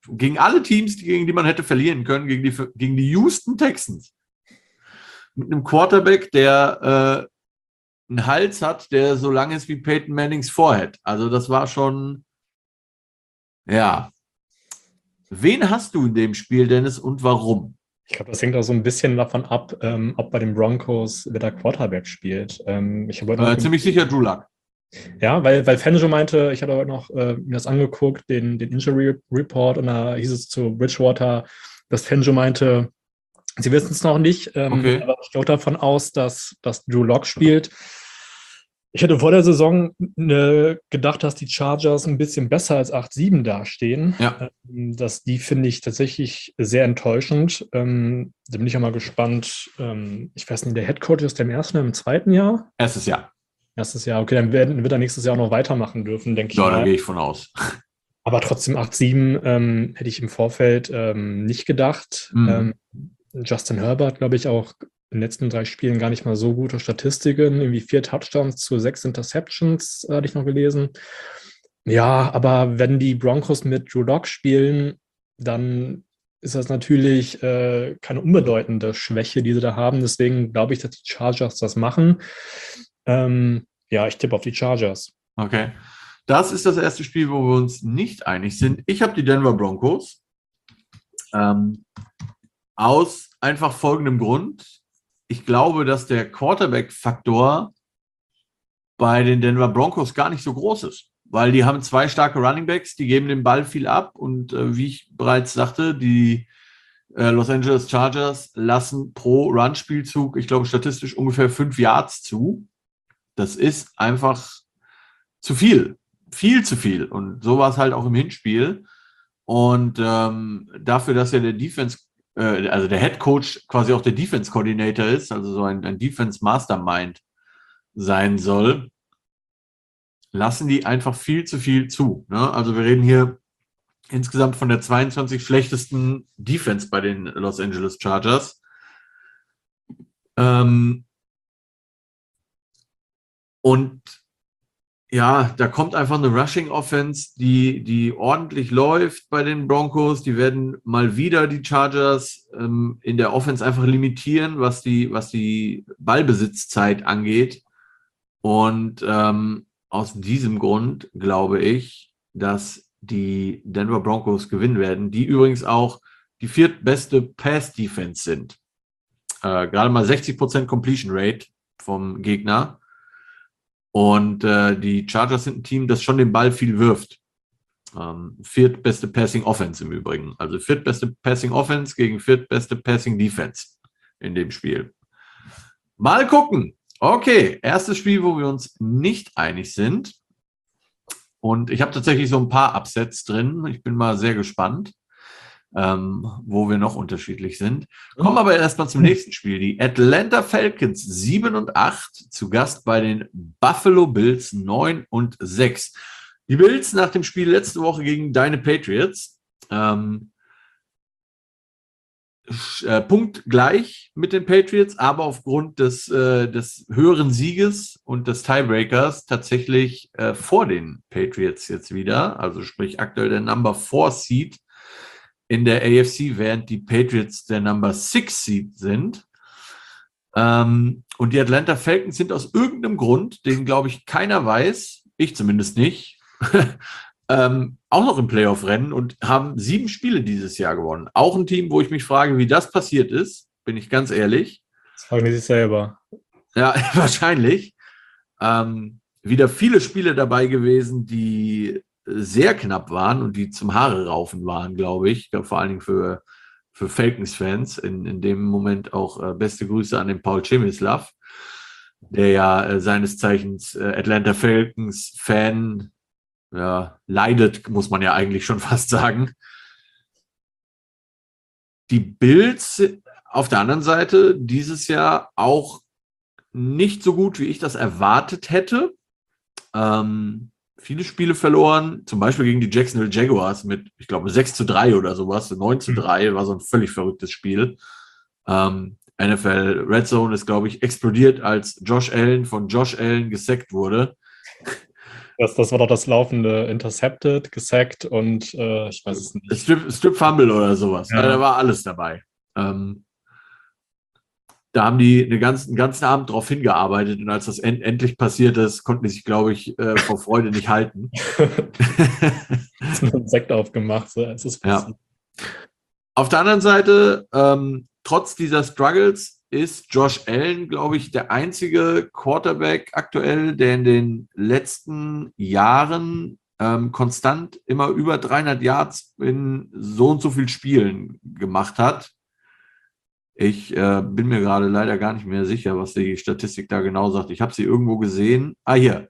gegen alle Teams, gegen die man hätte verlieren können, gegen die Houston Texans. Mit einem Quarterback, der einen Hals hat, der so lang ist wie Peyton Mannings Forehead. Also das war schon, ja. Wen hast du in dem Spiel, Dennis, und warum? Ich glaube, das hängt auch so ein bisschen davon ab, ob bei den Broncos wer der Quarterback spielt. Ich habe Ziemlich sicher Drew Luck. Ja, weil Fangio meinte, ich hatte heute noch mir das angeguckt, den Injury Report, und da hieß es zu Bridgewater, dass Fangio meinte, sie wissen es noch nicht, Okay. aber ich gehe davon aus, dass Drew Lock spielt. Ich hätte vor der Saison gedacht, dass die Chargers ein bisschen besser als 8-7 dastehen. Ja. Die finde ich tatsächlich sehr enttäuschend. Da bin ich auch mal gespannt. Ich weiß nicht, der Headcoach ist der im ersten oder im zweiten Jahr? Erstes Jahr. Erstes Jahr, okay, dann wird er nächstes Jahr auch noch weitermachen dürfen, denke ich Ja, mal. da gehe ich von aus. Aber trotzdem 8-7 hätte ich im Vorfeld nicht gedacht. Justin Herbert, glaube ich, auch in den letzten 3 Spielen gar nicht mal so gute Statistiken. Irgendwie 4 Touchdowns zu 6 Interceptions, hatte ich noch gelesen. Ja, aber wenn die Broncos mit Drew Lock spielen, dann ist das natürlich keine unbedeutende Schwäche, die sie da haben. Deswegen glaube ich, dass die Chargers das machen. Ja, ich tippe auf die Chargers. Okay. Das ist das erste Spiel, wo wir uns nicht einig sind. Ich habe die Denver Broncos. Aus einfach folgendem Grund. Ich glaube, dass der Quarterback-Faktor bei den Denver Broncos gar nicht so groß ist, weil die haben 2 starke Runningbacks, die geben den Ball viel ab und wie ich bereits sagte, die Los Angeles Chargers lassen pro Run-Spielzug, ich glaube statistisch ungefähr 5 Yards zu. Das ist einfach zu viel zu viel, und so war es halt auch im Hinspiel, und dafür, dass ja der Defense, also der Head Coach quasi auch der Defense Coordinator ist, also so ein Defense Mastermind sein soll, lassen die einfach viel zu viel zu. Ne? Also wir reden hier insgesamt von der 22 schlechtesten Defense bei den Los Angeles Chargers. Und ja, da kommt einfach eine Rushing Offense, die ordentlich läuft bei den Broncos. Die werden mal wieder die Chargers in der Offense einfach limitieren, was die Ballbesitzzeit angeht. Und aus diesem Grund glaube ich, dass die Denver Broncos gewinnen werden, die übrigens auch die 4. beste Pass-Defense sind. Gerade mal 60% Completion Rate vom Gegner. Und die Chargers sind ein Team, das schon den Ball viel wirft. 4. beste Passing Offense im Übrigen. Also 4. beste Passing Offense gegen 4. beste Passing Defense in dem Spiel. Mal gucken. Okay, erstes Spiel, wo wir uns nicht einig sind. Und ich habe tatsächlich so ein paar Upsets drin. Ich bin mal sehr gespannt, wo wir noch unterschiedlich sind. Kommen aber erstmal zum nächsten Spiel. Die Atlanta Falcons 7-8 zu Gast bei den Buffalo Bills 9-6. Die Bills nach dem Spiel letzte Woche gegen deine Patriots punktgleich mit den Patriots, aber aufgrund des höheren Sieges und des Tiebreakers tatsächlich vor den Patriots jetzt wieder. Also sprich aktuell der Number 4 Seed in der AFC, während die Patriots der Number 6 Seed sind. Und die Atlanta Falcons sind aus irgendeinem Grund, den glaube ich keiner weiß, ich zumindest nicht, auch noch im Playoff-Rennen und haben 7 Spiele dieses Jahr gewonnen. Auch ein Team, wo ich mich frage, wie das passiert ist, bin ich ganz ehrlich. Das fragen die sich selber. Ja, wahrscheinlich. Wieder viele Spiele dabei gewesen, die sehr knapp waren und die zum Haare raufen waren, glaube ich. Vor allen Dingen für Falcons-Fans. In dem Moment auch beste Grüße an den Paul Przemyslav, der ja seines Zeichens Atlanta Falcons-Fan leidet, muss man ja eigentlich schon fast sagen. Die Bills auf der anderen Seite dieses Jahr auch nicht so gut, wie ich das erwartet hätte. Viele Spiele verloren, zum Beispiel gegen die Jacksonville Jaguars mit, ich glaube, 6-3 oder sowas, 9-3, war so ein völlig verrücktes Spiel. NFL Red Zone ist, glaube ich, explodiert, als Josh Allen von Josh Allen gesackt wurde. Das war doch das laufende Intercepted, gesackt und ich weiß es nicht. Strip Fumble oder sowas. Ja. Da war alles dabei. Da haben die einen ganzen Abend drauf hingearbeitet und als das endlich passiert ist, konnten die sich, glaube ich, vor Freude nicht halten. Ist ein Sekt aufgemacht. So. Es ist ja. Auf der anderen Seite, trotz dieser Struggles ist Josh Allen, glaube ich, der einzige Quarterback aktuell, der in den letzten Jahren konstant immer über 300 Yards in so und so vielen Spielen gemacht hat. Ich bin mir gerade leider gar nicht mehr sicher, was die Statistik da genau sagt. Ich habe sie irgendwo gesehen. Hier.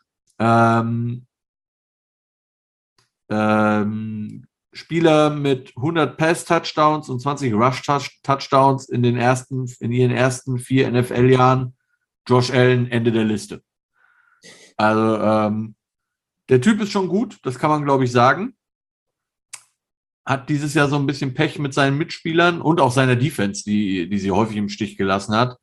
Spieler mit 100 Pass-Touchdowns und 20 Rush-Touchdowns in ihren ersten 4 NFL-Jahren. Josh Allen, Ende der Liste. Also der Typ ist schon gut, das kann man, glaube ich, sagen. Hat dieses Jahr so ein bisschen Pech mit seinen Mitspielern und auch seiner Defense, die sie häufig im Stich gelassen hat.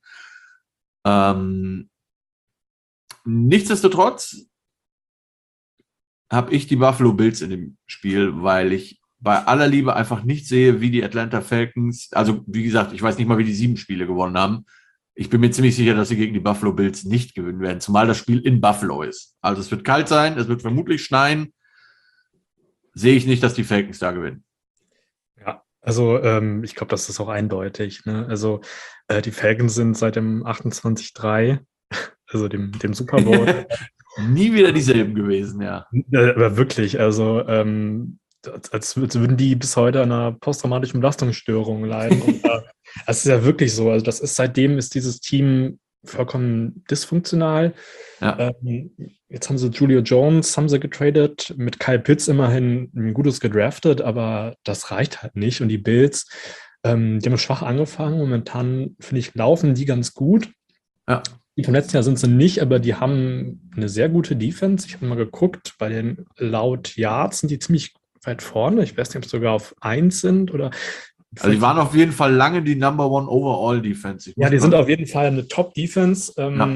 Nichtsdestotrotz habe ich die Buffalo Bills in dem Spiel, weil ich bei aller Liebe einfach nicht sehe, wie die Atlanta Falcons, also wie gesagt, ich weiß nicht mal, wie die 7 Spiele gewonnen haben. Ich bin mir ziemlich sicher, dass sie gegen die Buffalo Bills nicht gewinnen werden, zumal das Spiel in Buffalo ist. Also es wird kalt sein, es wird vermutlich schneien. Sehe ich nicht, dass die Falcons da gewinnen. Ja, also ich glaube, das ist auch eindeutig. Ne? Also die Falcons sind seit dem 28-3, also dem Super Bowl. Nie wieder dieselben gewesen, ja. Aber wirklich, also als würden die bis heute an einer posttraumatischen Belastungsstörung leiden. Und, das ist ja wirklich so. Also seitdem ist dieses Team vollkommen dysfunktional. Ja. Jetzt haben sie Julio Jones, haben sie getradet, mit Kyle Pitts immerhin ein gutes gedraftet, aber das reicht halt nicht. Und die Bills, die haben schwach angefangen. Momentan, finde ich, laufen die ganz gut. Ja. Die vom letzten Jahr sind sie nicht, aber die haben eine sehr gute Defense. Ich habe mal geguckt, bei den laut Yards sind die ziemlich weit vorne. Ich weiß nicht, ob sie sogar auf 1 sind oder. Also die waren auf jeden Fall lange die Number One Overall Defense. Ja, die sind auf jeden Fall eine Top-Defense.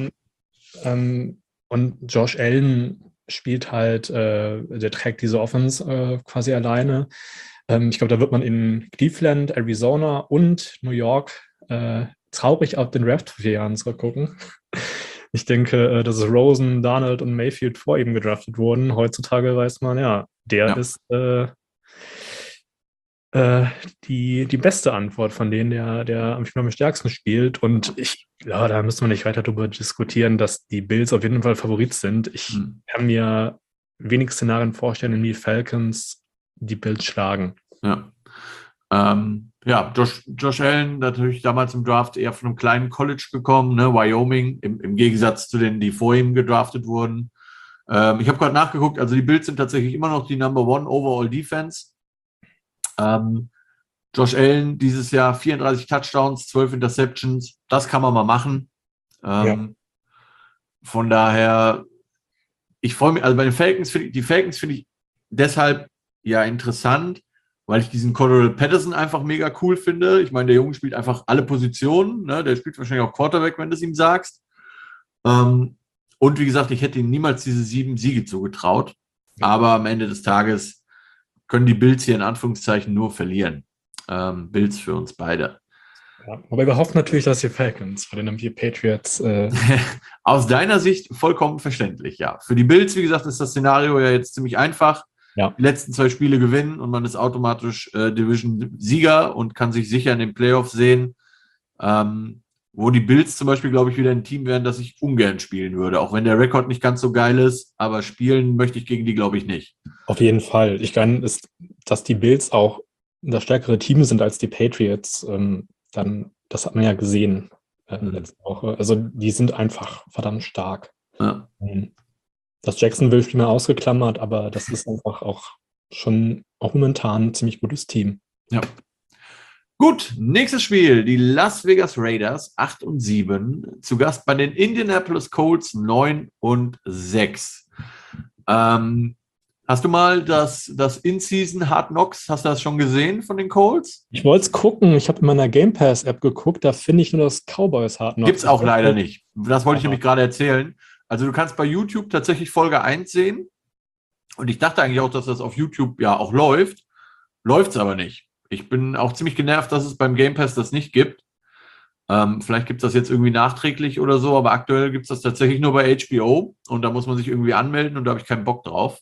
Und Josh Allen spielt halt, der trägt diese Offense quasi alleine. Ich glaube, da wird man in Cleveland, Arizona und New York traurig auf den Draft 4 Jahren zurückgucken. Ich denke, dass Rosen, Darnold und Mayfield vor ihm gedraftet wurden. Heutzutage weiß man, ja, der ist die beste Antwort von denen, der am stärksten spielt. Und da müssen wir nicht weiter darüber diskutieren, dass die Bills auf jeden Fall Favorit sind. Ich kann mir wenig Szenarien vorstellen, in die Falcons die Bills schlagen. Ja. Josh Allen natürlich damals im Draft eher von einem kleinen College gekommen, ne? Wyoming, im Gegensatz zu denen, die vor ihm gedraftet wurden. Ich habe gerade nachgeguckt, also die Bills sind tatsächlich immer noch die Number One Overall Defense. Josh Allen dieses Jahr 34 Touchdowns, 12 Interceptions, das kann man mal machen. Von daher, ich freue mich, also bei den Falcons, die Falcons finde ich deshalb ja interessant, weil ich diesen Cordell Patterson einfach mega cool finde. Ich meine, der Junge spielt einfach alle Positionen, ne? Der spielt wahrscheinlich auch Quarterback, wenn du es ihm sagst. Und wie gesagt, ich hätte ihm niemals diese 7 Siege zugetraut. Aber am Ende des Tages können die Bills hier in Anführungszeichen nur verlieren. Bills für uns beide. Ja, aber wir hoffen natürlich, dass die Falcons, von denen wir Patriots. Aus deiner Sicht vollkommen verständlich, ja. Für die Bills, wie gesagt, ist das Szenario ja jetzt ziemlich einfach. Ja. Die letzten 2 Spiele gewinnen und man ist automatisch Division-Sieger und kann sich sicher in den Playoffs sehen. Wo die Bills zum Beispiel, glaube ich, wieder ein Team wären, das ich ungern spielen würde. Auch wenn der Rekord nicht ganz so geil ist, aber spielen möchte ich gegen die, glaube ich, nicht. Auf jeden Fall. Ich kann, dass die Bills auch das stärkere Team sind als die Patriots, das hat man ja gesehen letzte Woche. Also die sind einfach verdammt stark. Ja. Das Jacksonville-Spiel mal ausgeklammert, aber das ist einfach auch schon auch momentan ein ziemlich gutes Team. Ja. Gut, nächstes Spiel. Die Las Vegas Raiders 8-7, zu Gast bei den Indianapolis Colts 9-6. Hast du mal das In-Season Hard Knocks, hast du das schon gesehen von den Colts? Ich wollte es gucken. Ich habe in meiner Game Pass App geguckt. Da finde ich nur das Cowboys Hard Knocks. Gibt es auch leider nicht. Das wollte ich nämlich gerade erzählen. Also du kannst bei YouTube tatsächlich Folge 1 sehen. Und ich dachte eigentlich auch, dass das auf YouTube ja auch läuft. Läuft es aber nicht. Ich bin auch ziemlich genervt, dass es beim Game Pass das nicht gibt. Vielleicht gibt es das jetzt irgendwie nachträglich oder so, aber aktuell gibt es das tatsächlich nur bei HBO und da muss man sich irgendwie anmelden und da habe ich keinen Bock drauf.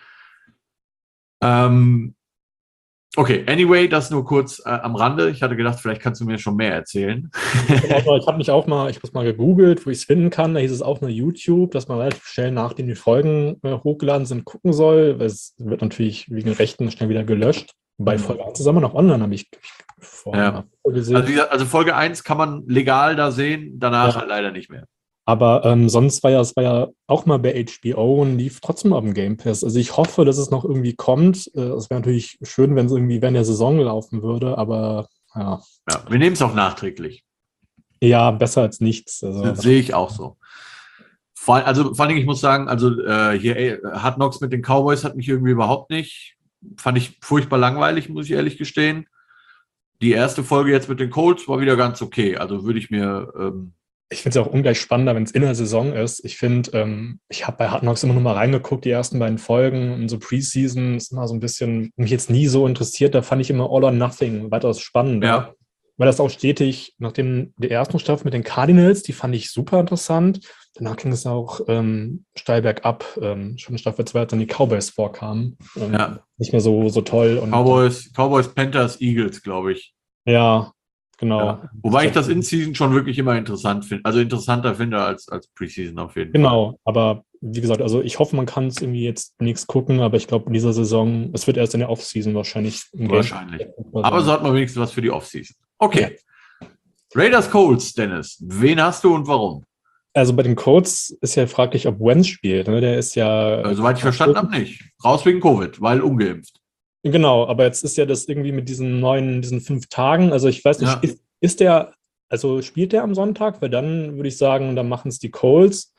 Okay, anyway, das nur kurz am Rande. Ich hatte gedacht, vielleicht kannst du mir schon mehr erzählen. Ich habe mich auch mal, ich habe mal gegoogelt, wo ich es finden kann. Da hieß es auch nur YouTube, dass man relativ schnell, nachdem die Folgen hochgeladen sind, gucken soll. Es wird natürlich wegen Rechten schnell wieder gelöscht. Bei Folge 1 ist immer noch online, habe ich vorhin gesehen. Also, wie gesagt, also Folge 1 kann man legal da sehen, danach Ja. halt leider nicht mehr. Aber sonst es war ja auch mal bei HBO und lief trotzdem auf dem Game Pass. Also ich hoffe, dass es noch irgendwie kommt. Es wäre natürlich schön, wenn es irgendwie während der Saison laufen würde, aber ja. Ja, wir nehmen es auch nachträglich. Ja, besser als nichts. Also, Das sehe ich auch so. Vor allen Dingen, ich muss sagen, also hier Hard Knocks mit den Cowboys hat mich irgendwie überhaupt nicht, fand ich furchtbar langweilig, muss ich ehrlich gestehen. Die erste Folge jetzt mit den Colts war wieder ganz okay. Also würde ich mir ich finde es auch ungleich spannender, wenn es in der Saison ist. Ich finde, ich habe bei Hard Knocks immer nur mal reingeguckt, die ersten beiden Folgen und so Preseason ist immer so ein bisschen, mich jetzt nie so interessiert. Da fand ich immer All or Nothing weitaus spannender. Ja. Weil das auch stetig, nachdem der ersten Staffel mit den Cardinals, die fand ich super interessant. Danach ging es auch steil bergab. Schon in Staffel 2, als dann die Cowboys vorkamen. Nicht mehr so toll. Und Cowboys, Panthers, Eagles, glaube ich. Ja, genau. Ja. Wobei ich das In-Season schon wirklich immer interessant finde. Also interessanter finde als Preseason auf jeden Fall. Genau, aber wie gesagt, also ich hoffe, man kann es irgendwie jetzt nichts gucken, aber ich glaube, in dieser Saison, es wird erst in der Off-Season wahrscheinlich. Wahrscheinlich. Aber so hat man wenigstens was für die Off-Season. Okay. Ja. Raiders Colts, Dennis. Wen hast du und warum? Also bei den Colts ist ja fraglich, ob Wentz spielt. Ne? Der ist ja. Soweit ich verstanden habe, nicht. Raus wegen Covid, weil ungeimpft. Genau, aber jetzt ist ja das irgendwie mit diesen 5 Tagen. Also ich weiß nicht, ist der, also spielt der am Sonntag? Weil dann würde ich sagen, dann machen es die Colts.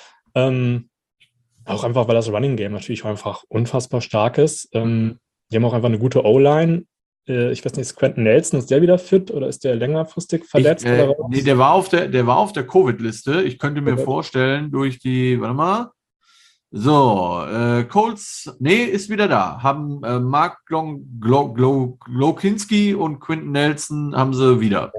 Auch einfach, weil das Running Game natürlich einfach unfassbar stark ist. Die haben auch einfach eine gute O-Line. Ich weiß nicht, ist Quentin Nelson, ist der wieder fit oder ist der längerfristig verletzt? Nee, der war auf der Covid-Liste. Ich könnte mir vorstellen, durch die, warte mal. So, Colts, ist wieder da. Haben Mark Glowinski und Quentin Nelson haben sie wieder.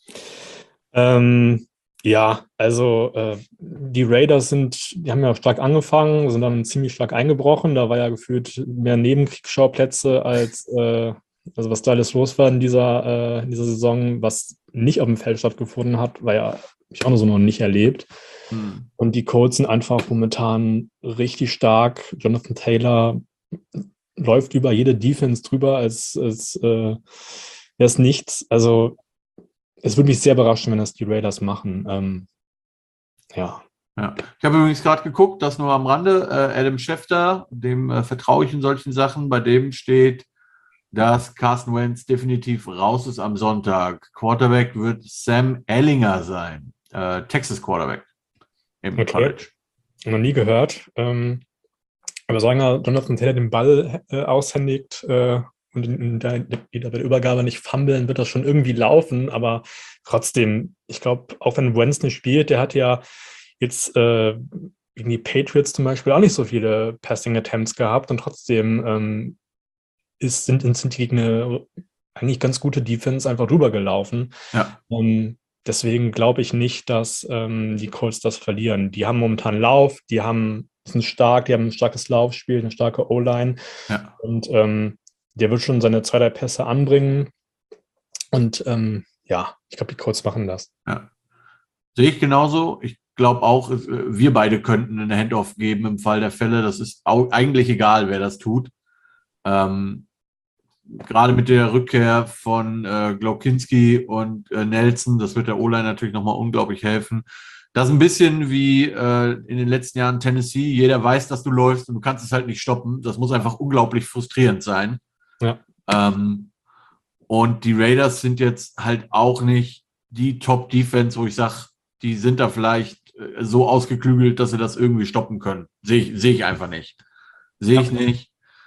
Ja, also die Raiders die haben ja stark angefangen, sind dann ziemlich stark eingebrochen. Da war ja gefühlt mehr Nebenkriegsschauplätze als also was da alles los war in dieser Saison, was nicht auf dem Feld stattgefunden hat, war ja, habe ich auch noch so noch nicht erlebt. Und die Colts sind einfach momentan richtig stark. Jonathan Taylor läuft über jede Defense drüber, als wäre es nichts. Also es würde mich sehr überraschen, wenn das die Raiders machen. Ja. Ich habe übrigens gerade geguckt, das nur am Rande. Adam Schefter, dem vertraue ich in solchen Sachen. Bei dem steht, dass Carson Wentz definitiv raus ist am Sonntag. Quarterback wird Sam Ehlinger sein. Texas Quarterback im College. Noch nie gehört. Aber solange Jonathan Taylor den Ball aushändigt und bei der Übergabe nicht fummeln, wird das schon irgendwie laufen. Aber trotzdem, ich glaube, auch wenn Wentz nicht spielt, der hat ja jetzt gegen die Patriots zum Beispiel auch nicht so viele Passing Attempts gehabt und trotzdem sind die gegen eine eigentlich ganz gute Defense einfach drüber gelaufen. Ja. Deswegen glaube ich nicht, dass die Colts das verlieren. Die haben momentan Lauf, sind stark, die haben ein starkes Laufspiel, eine starke O-Line. Ja. Und der wird schon seine 2, 3 Pässe anbringen. Und ich glaube, die Colts machen das. Ja. Sehe ich genauso. Ich glaube auch, wir beide könnten eine Handoff geben im Fall der Fälle. Das ist eigentlich egal, wer das tut. Gerade mit der Rückkehr von Glowinski und Nelson, das wird der O-Line natürlich nochmal unglaublich helfen. Das ist ein bisschen wie in den letzten Jahren Tennessee. Jeder weiß, dass du läufst und du kannst es halt nicht stoppen. Das muss einfach unglaublich frustrierend sein. Ja. Und die Raiders sind jetzt halt auch nicht die Top-Defense, wo ich sage, die sind da vielleicht so ausgeklügelt, dass sie das irgendwie stoppen können. Sehe ich einfach nicht. Sehe ich nicht.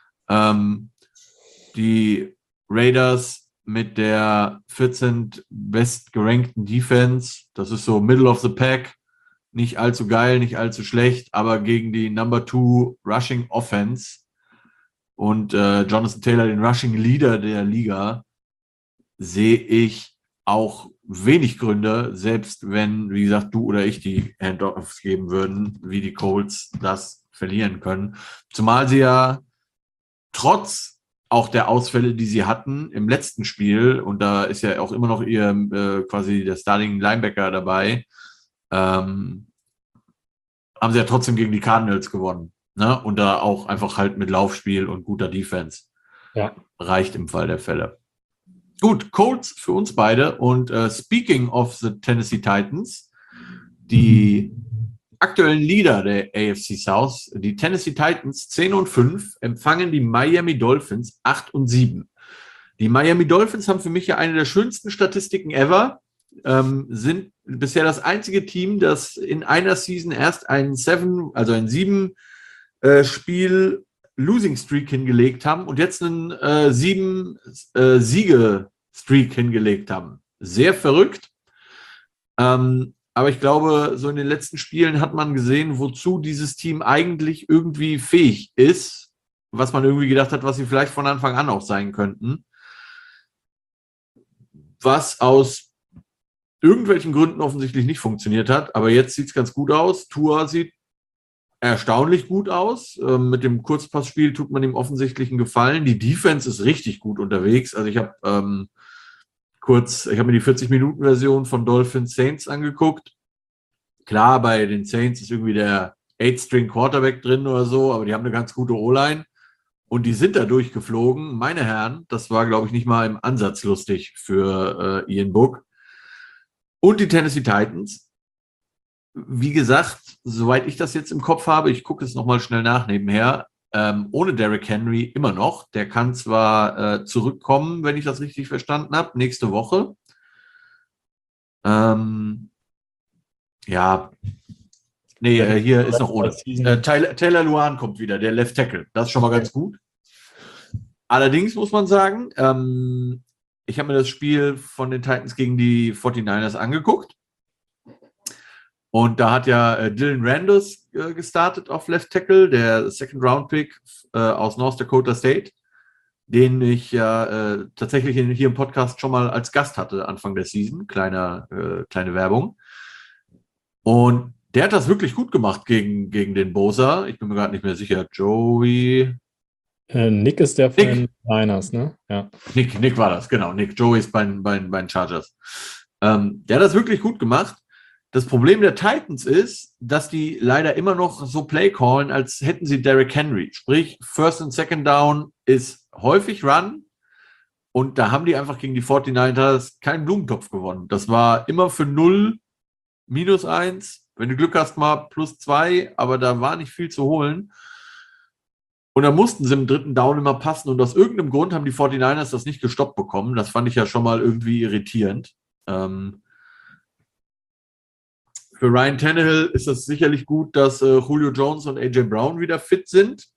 Die Raiders mit der 14. bestgerankten Defense, das ist so Middle of the Pack, nicht allzu geil, nicht allzu schlecht, aber gegen die Number 2 Rushing Offense und Jonathan Taylor, den Rushing Leader der Liga, sehe ich auch wenig Gründe, selbst wenn, wie gesagt, du oder ich die Handoffs geben würden, wie die Colts das verlieren können. Zumal sie ja trotz auch der Ausfälle, die sie hatten im letzten Spiel, und da ist ja auch immer noch ihr quasi der Starting Linebacker dabei, haben sie ja trotzdem gegen die Cardinals gewonnen. Ne? Und da auch einfach halt mit Laufspiel und guter Defense. Ja. Reicht im Fall der Fälle. Gut, Colts für uns beide. Und speaking of the Tennessee Titans, die aktuellen Leader der AFC South, die Tennessee Titans 10-5, empfangen die Miami Dolphins 8-7. Die Miami Dolphins haben für mich ja eine der schönsten Statistiken ever, sind bisher das einzige Team, das in einer Season erst einen 7 Spiel Losing Streak hingelegt haben und jetzt einen 7 Siege Streak hingelegt haben. Sehr verrückt. Aber ich glaube, so in den letzten Spielen hat man gesehen, wozu dieses Team eigentlich irgendwie fähig ist, was man irgendwie gedacht hat, was sie vielleicht von Anfang an auch sein könnten. Was aus irgendwelchen Gründen offensichtlich nicht funktioniert hat, aber jetzt sieht es ganz gut aus. Tua sieht erstaunlich gut aus. Mit dem Kurzpassspiel tut man ihm offensichtlich einen Gefallen. Die Defense ist richtig gut unterwegs. Also ich habe mir die 40-Minuten-Version von Dolphins Saints angeguckt. Klar, bei den Saints ist irgendwie der 8-String-Quarterback drin oder so, aber die haben eine ganz gute O-Line. Und die sind da durchgeflogen. Meine Herren, das war, glaube ich, nicht mal im Ansatz lustig für Ian Book. Und die Tennessee Titans, wie gesagt, soweit ich das jetzt im Kopf habe, ich gucke es nochmal schnell nach nebenher, ohne Derrick Henry immer noch. Der kann zwar zurückkommen, wenn ich das richtig verstanden habe, nächste Woche. Hier ist noch ohne. Taylor Luan kommt wieder, der Left Tackle. Das ist schon mal ganz gut. Allerdings muss man sagen, ich habe mir das Spiel von den Titans gegen die 49ers angeguckt. Und da hat ja Dylan Randers gestartet auf Left Tackle, der Second-Round-Pick aus North Dakota State, den ich ja tatsächlich hier im Podcast schon mal als Gast hatte Anfang der Season. Kleine Werbung. Und der hat das wirklich gut gemacht gegen den Bosa. Ich bin mir gerade nicht mehr sicher. Joey. Nick ist der von den Niners, ne? Ja. Nick war das, genau. Nick. Joey ist bei den Chargers. Der hat das wirklich gut gemacht. Das Problem der Titans ist, dass die leider immer noch so Play callen, als hätten sie Derrick Henry. Sprich, First und Second Down ist häufig Run. Und da haben die einfach gegen die 49ers keinen Blumentopf gewonnen. Das war immer für 0, -1. Wenn du Glück hast, mal +2, aber da war nicht viel zu holen. Und da mussten sie im dritten Down immer passen und aus irgendeinem Grund haben die 49ers das nicht gestoppt bekommen. Das fand ich ja schon mal irgendwie irritierend. Für Ryan Tannehill ist es sicherlich gut, dass Julio Jones und AJ Brown wieder fit sind.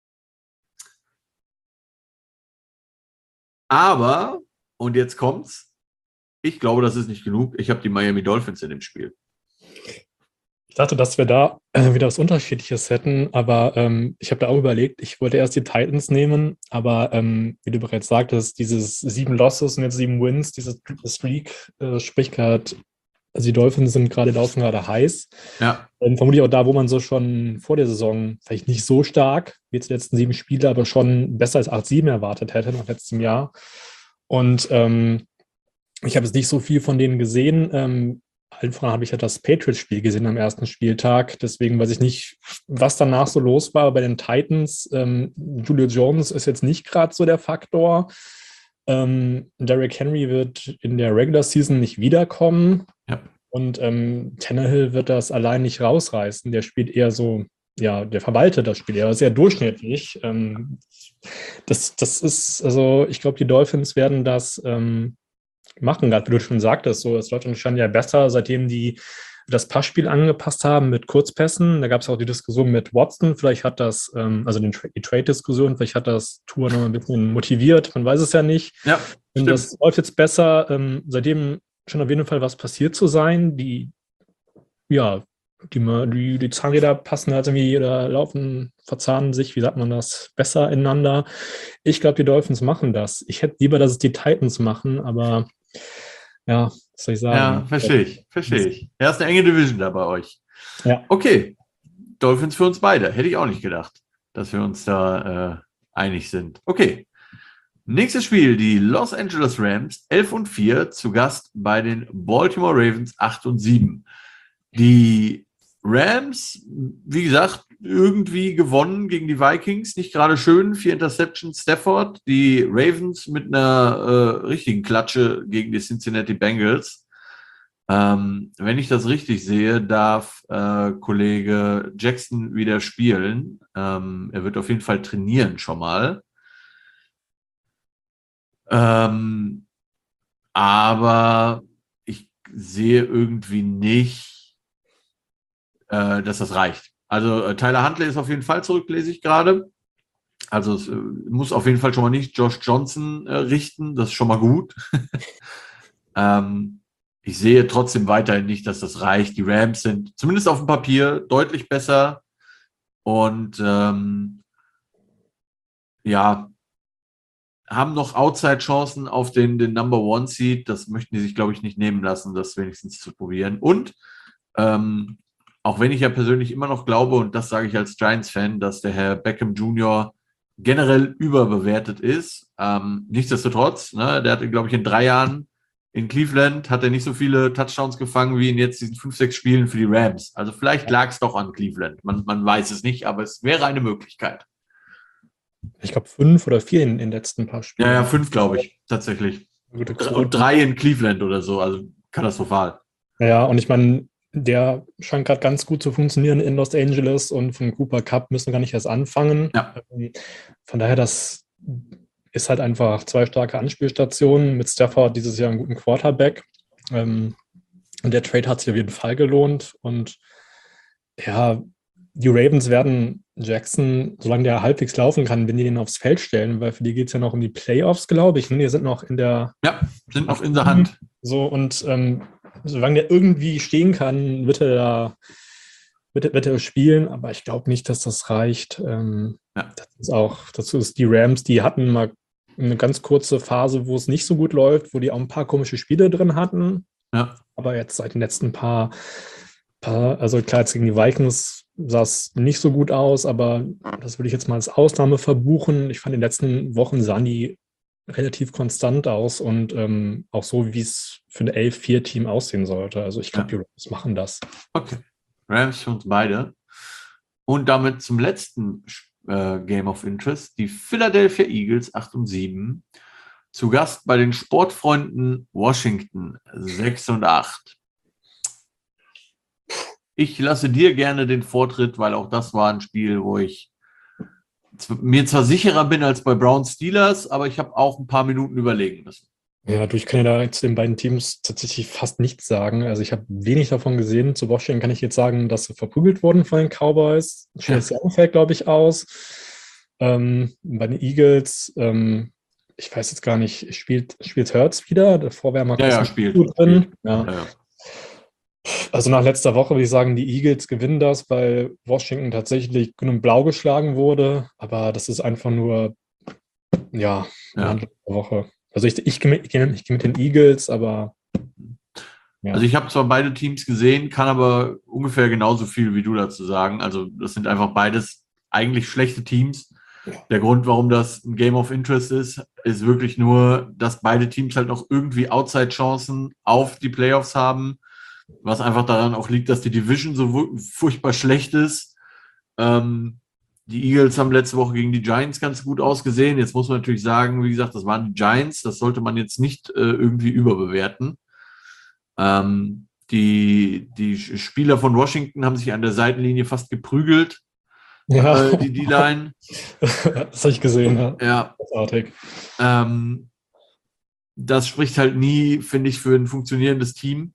Aber, und jetzt kommt's, ich glaube, das ist nicht genug. Ich habe die Miami Dolphins in dem Spiel. Ich dachte, dass wir da wieder was Unterschiedliches hätten, aber ich habe da auch überlegt, ich wollte erst die Titans nehmen, aber wie du bereits sagtest, dieses 7 Losses und jetzt 7 Wins, dieses Streak, sprich gerade, also die Dolphins sind laufen gerade heiß. Ja. Vermutlich auch da, wo man so schon vor der Saison vielleicht nicht so stark wie jetzt die letzten 7 Spiele, aber schon besser als 8-7 erwartet hätte nach letztem Jahr. Und ich habe jetzt nicht so viel von denen gesehen. Allen voran habe ich ja das Patriots-Spiel gesehen am ersten Spieltag. Deswegen weiß ich nicht, was danach so los war bei den Titans. Julio Jones ist jetzt nicht gerade so der Faktor. Derrick Henry wird in der Regular Season nicht wiederkommen. Ja. Und Tannehill wird das allein nicht rausreißen. Der spielt eher so, ja, der verwaltet das Spiel eher sehr durchschnittlich. Das ist, also ich glaube, die Dolphins werden das machen, gerade wie du schon sagtest, so, es läuft anscheinend ja besser, seitdem die das Passspiel angepasst haben mit Kurzpässen. Da gab es auch die Diskussion mit Watson, vielleicht hat das, also die Trade-Diskussion, vielleicht hat das Tour noch ein bisschen motiviert, man weiß es ja nicht. Ja, und das läuft jetzt besser, seitdem schon auf jeden Fall was passiert zu sein. Die, ja, die Zahnräder passen halt irgendwie oder laufen, verzahnen sich, wie sagt man das, besser ineinander. Ich glaube, die Dolphins machen das. Ich hätte lieber, dass es die Titans machen, aber ja, was soll ich Ja, sagen? verstehe ich, verstehe ich. Ja, ist eine enge Division da bei euch. Ja. Okay, Dolphins für uns beide. Hätte ich auch nicht gedacht, dass wir uns da einig sind. Okay, nächstes Spiel, die Los Angeles Rams 11-4 zu Gast bei den Baltimore Ravens 8-7. Die Rams, wie gesagt, irgendwie gewonnen gegen die Vikings, nicht gerade schön, 4 Interceptions Stafford. Die Ravens mit einer richtigen Klatsche gegen die Cincinnati Bengals. Wenn ich das richtig sehe, darf Kollege Jackson wieder spielen. Er wird auf jeden Fall trainieren schon mal. Aber ich sehe irgendwie nicht, dass das reicht. Also Tyler Huntley ist auf jeden Fall zurück, lese ich gerade. Also es muss auf jeden Fall schon mal nicht Josh Johnson richten. Das ist schon mal gut. Ich sehe trotzdem weiterhin nicht, dass das reicht. Die Rams sind zumindest auf dem Papier deutlich besser. Und ja, haben noch Outside-Chancen auf den Number One Seed. Das möchten die sich, glaube ich, nicht nehmen lassen, das wenigstens zu probieren. Und auch wenn ich ja persönlich immer noch glaube, und das sage ich als Giants-Fan, dass der Herr Beckham Jr. generell überbewertet ist. Nichtsdestotrotz, ne, der hatte, glaube ich, in 3 Jahren in Cleveland, hat er nicht so viele Touchdowns gefangen wie in jetzt diesen 5, 6 Spielen für die Rams. Also vielleicht lag es doch an Cleveland. Man weiß es nicht, aber es wäre eine Möglichkeit. Ich glaube 5 oder 4 in den letzten paar Spielen. Ja, 5, glaube ich, tatsächlich. Und 3 in Cleveland oder so, also katastrophal. Ja, und ich meine, der scheint gerade ganz gut zu funktionieren in Los Angeles und vom Cooper Cup müssen wir gar nicht erst anfangen. Ja. Von daher, das ist halt einfach 2 starke Anspielstationen mit Stafford dieses Jahr einen guten Quarterback. Und der Trade hat sich auf jeden Fall gelohnt. Und ja, die Ravens werden Jackson, solange der halbwegs laufen kann, wenn die den aufs Feld stellen, weil für die geht es ja noch um die Playoffs, glaube ich. Die sind noch in der... Ja, sind noch in der Hand. So, und solange der irgendwie stehen kann, wird er spielen, aber ich glaube nicht, dass das reicht. Dazu ist die Rams, die hatten mal eine ganz kurze Phase, wo es nicht so gut läuft, wo die auch ein paar komische Spiele drin hatten. Ja. Aber jetzt seit den letzten paar, also klar, jetzt gegen die Vikings sah es nicht so gut aus, aber das würde ich jetzt mal als Ausnahme verbuchen. Ich fand, in den letzten Wochen sahen die relativ konstant aus und auch so, wie es für ein 11-4-Team aussehen sollte. Also ich glaube, die Rams machen das. Okay. Rams für uns beide. Und damit zum letzten Game of Interest, die Philadelphia Eagles 8-7, zu Gast bei den Sportfreunden Washington 6-8. Ich lasse dir gerne den Vortritt, weil auch das war ein Spiel, wo ich mir zwar sicherer bin als bei Browns Steelers, aber ich habe auch ein paar Minuten überlegen müssen. Ja, ich kann ja da zu den beiden Teams tatsächlich fast nichts sagen. Also ich habe wenig davon gesehen. Zu Washington kann ich jetzt sagen, dass sie verprügelt wurden von den Cowboys. Schönes Jahr fällt, glaube ich, aus. Bei den Eagles, ich weiß jetzt gar nicht, spielt Hurts wieder? Davor wäre Marcus spielt drin. Ja. Also nach letzter Woche würde ich sagen, die Eagles gewinnen das, weil Washington tatsächlich grün und blau geschlagen wurde. Aber das ist einfach nur, eine andere Woche. Also ich gehe mit den Eagles, aber ja. Also ich habe zwar beide Teams gesehen, kann aber ungefähr genauso viel wie du dazu sagen. Also das sind einfach beides eigentlich schlechte Teams. Der Grund, warum das ein Game of Interest ist wirklich nur, dass beide Teams halt noch irgendwie Outside-Chancen auf die Playoffs haben, was einfach daran auch liegt, dass die Division so furchtbar schlecht ist. Die Eagles haben letzte Woche gegen die Giants ganz gut ausgesehen. Jetzt muss man natürlich sagen, wie gesagt, das waren die Giants. Das sollte man jetzt nicht irgendwie überbewerten. Die Spieler von Washington haben sich an der Seitenlinie fast geprügelt. Ja. Die D-Line. Das habe ich gesehen, ja. Ja. Großartig. Das spricht halt nie, finde ich, für ein funktionierendes Team.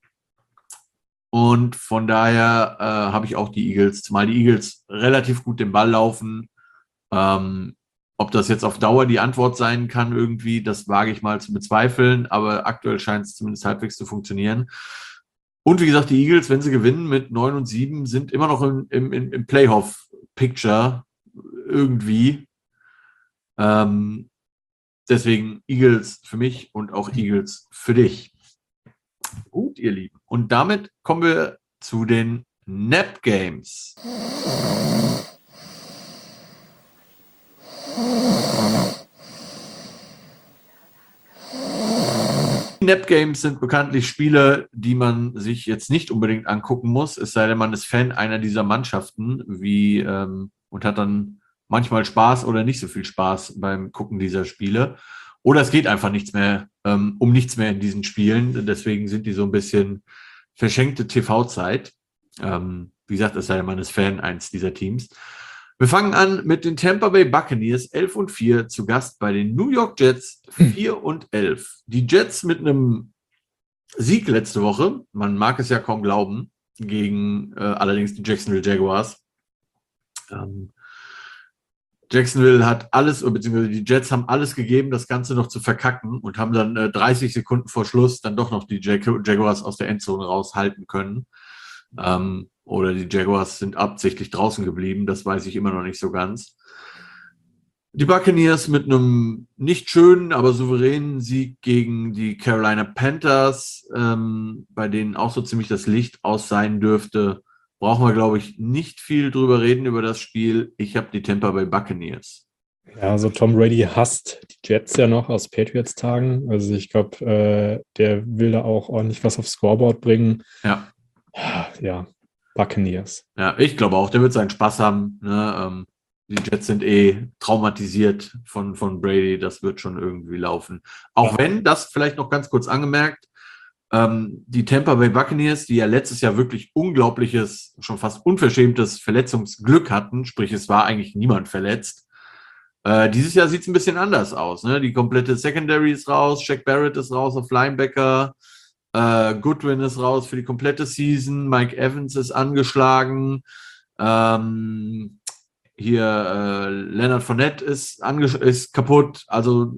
Und von daher habe ich auch die Eagles, zumal die Eagles relativ gut den Ball laufen. Ob das jetzt auf Dauer die Antwort sein kann irgendwie, das wage ich mal zu bezweifeln, aber aktuell scheint es zumindest halbwegs zu funktionieren. Und wie gesagt, die Eagles, wenn sie gewinnen mit 9-7, sind immer noch im Playoff-Picture irgendwie. Deswegen Eagles für mich und auch Eagles für dich. Gut, ihr Lieben. Und damit kommen wir zu den Nap Games. Nap Games sind bekanntlich Spiele, die man sich jetzt nicht unbedingt angucken muss, es sei denn, man ist Fan einer dieser Mannschaften und hat dann manchmal Spaß oder nicht so viel Spaß beim Gucken dieser Spiele. Oder es geht einfach nichts mehr, um nichts mehr in diesen Spielen. Deswegen sind die so ein bisschen verschenkte TV-Zeit. Wie gesagt, es sei denn, man ist Fan eins dieser Teams. Wir fangen an mit den Tampa Bay Buccaneers 11-4 zu Gast bei den New York Jets 4-11. Die Jets mit einem Sieg letzte Woche, man mag es ja kaum glauben, gegen allerdings die Jacksonville Jaguars. Jacksonville hat alles, beziehungsweise die Jets haben alles gegeben, das Ganze noch zu verkacken und haben dann 30 Sekunden vor Schluss dann doch noch die Jaguars aus der Endzone raushalten können. Oder die Jaguars sind absichtlich draußen geblieben, das weiß ich immer noch nicht so ganz. Die Buccaneers mit einem nicht schönen, aber souveränen Sieg gegen die Carolina Panthers, bei denen auch so ziemlich das Licht aus sein dürfte. Brauchen wir, glaube ich, nicht viel drüber reden über das Spiel. Ich habe die Tampa Bay Buccaneers. Ja, also Tom Brady hasst die Jets ja noch aus Patriots-Tagen. Also ich glaube, der will da auch ordentlich was aufs Scoreboard bringen. Ja, Buccaneers. Ja, ich glaube auch, der wird seinen Spaß haben. Ne? Die Jets sind traumatisiert von Brady. Das wird schon irgendwie laufen. Auch wenn, das vielleicht noch ganz kurz angemerkt, die Tampa Bay Buccaneers, die ja letztes Jahr wirklich unglaubliches, schon fast unverschämtes Verletzungsglück hatten, sprich es war eigentlich niemand verletzt. Dieses Jahr sieht es ein bisschen anders aus. Ne? Die komplette Secondary ist raus, Shaq Barrett ist raus auf Linebacker, Goodwin ist raus für die komplette Season, Mike Evans ist angeschlagen, Leonard Fournette ist kaputt, also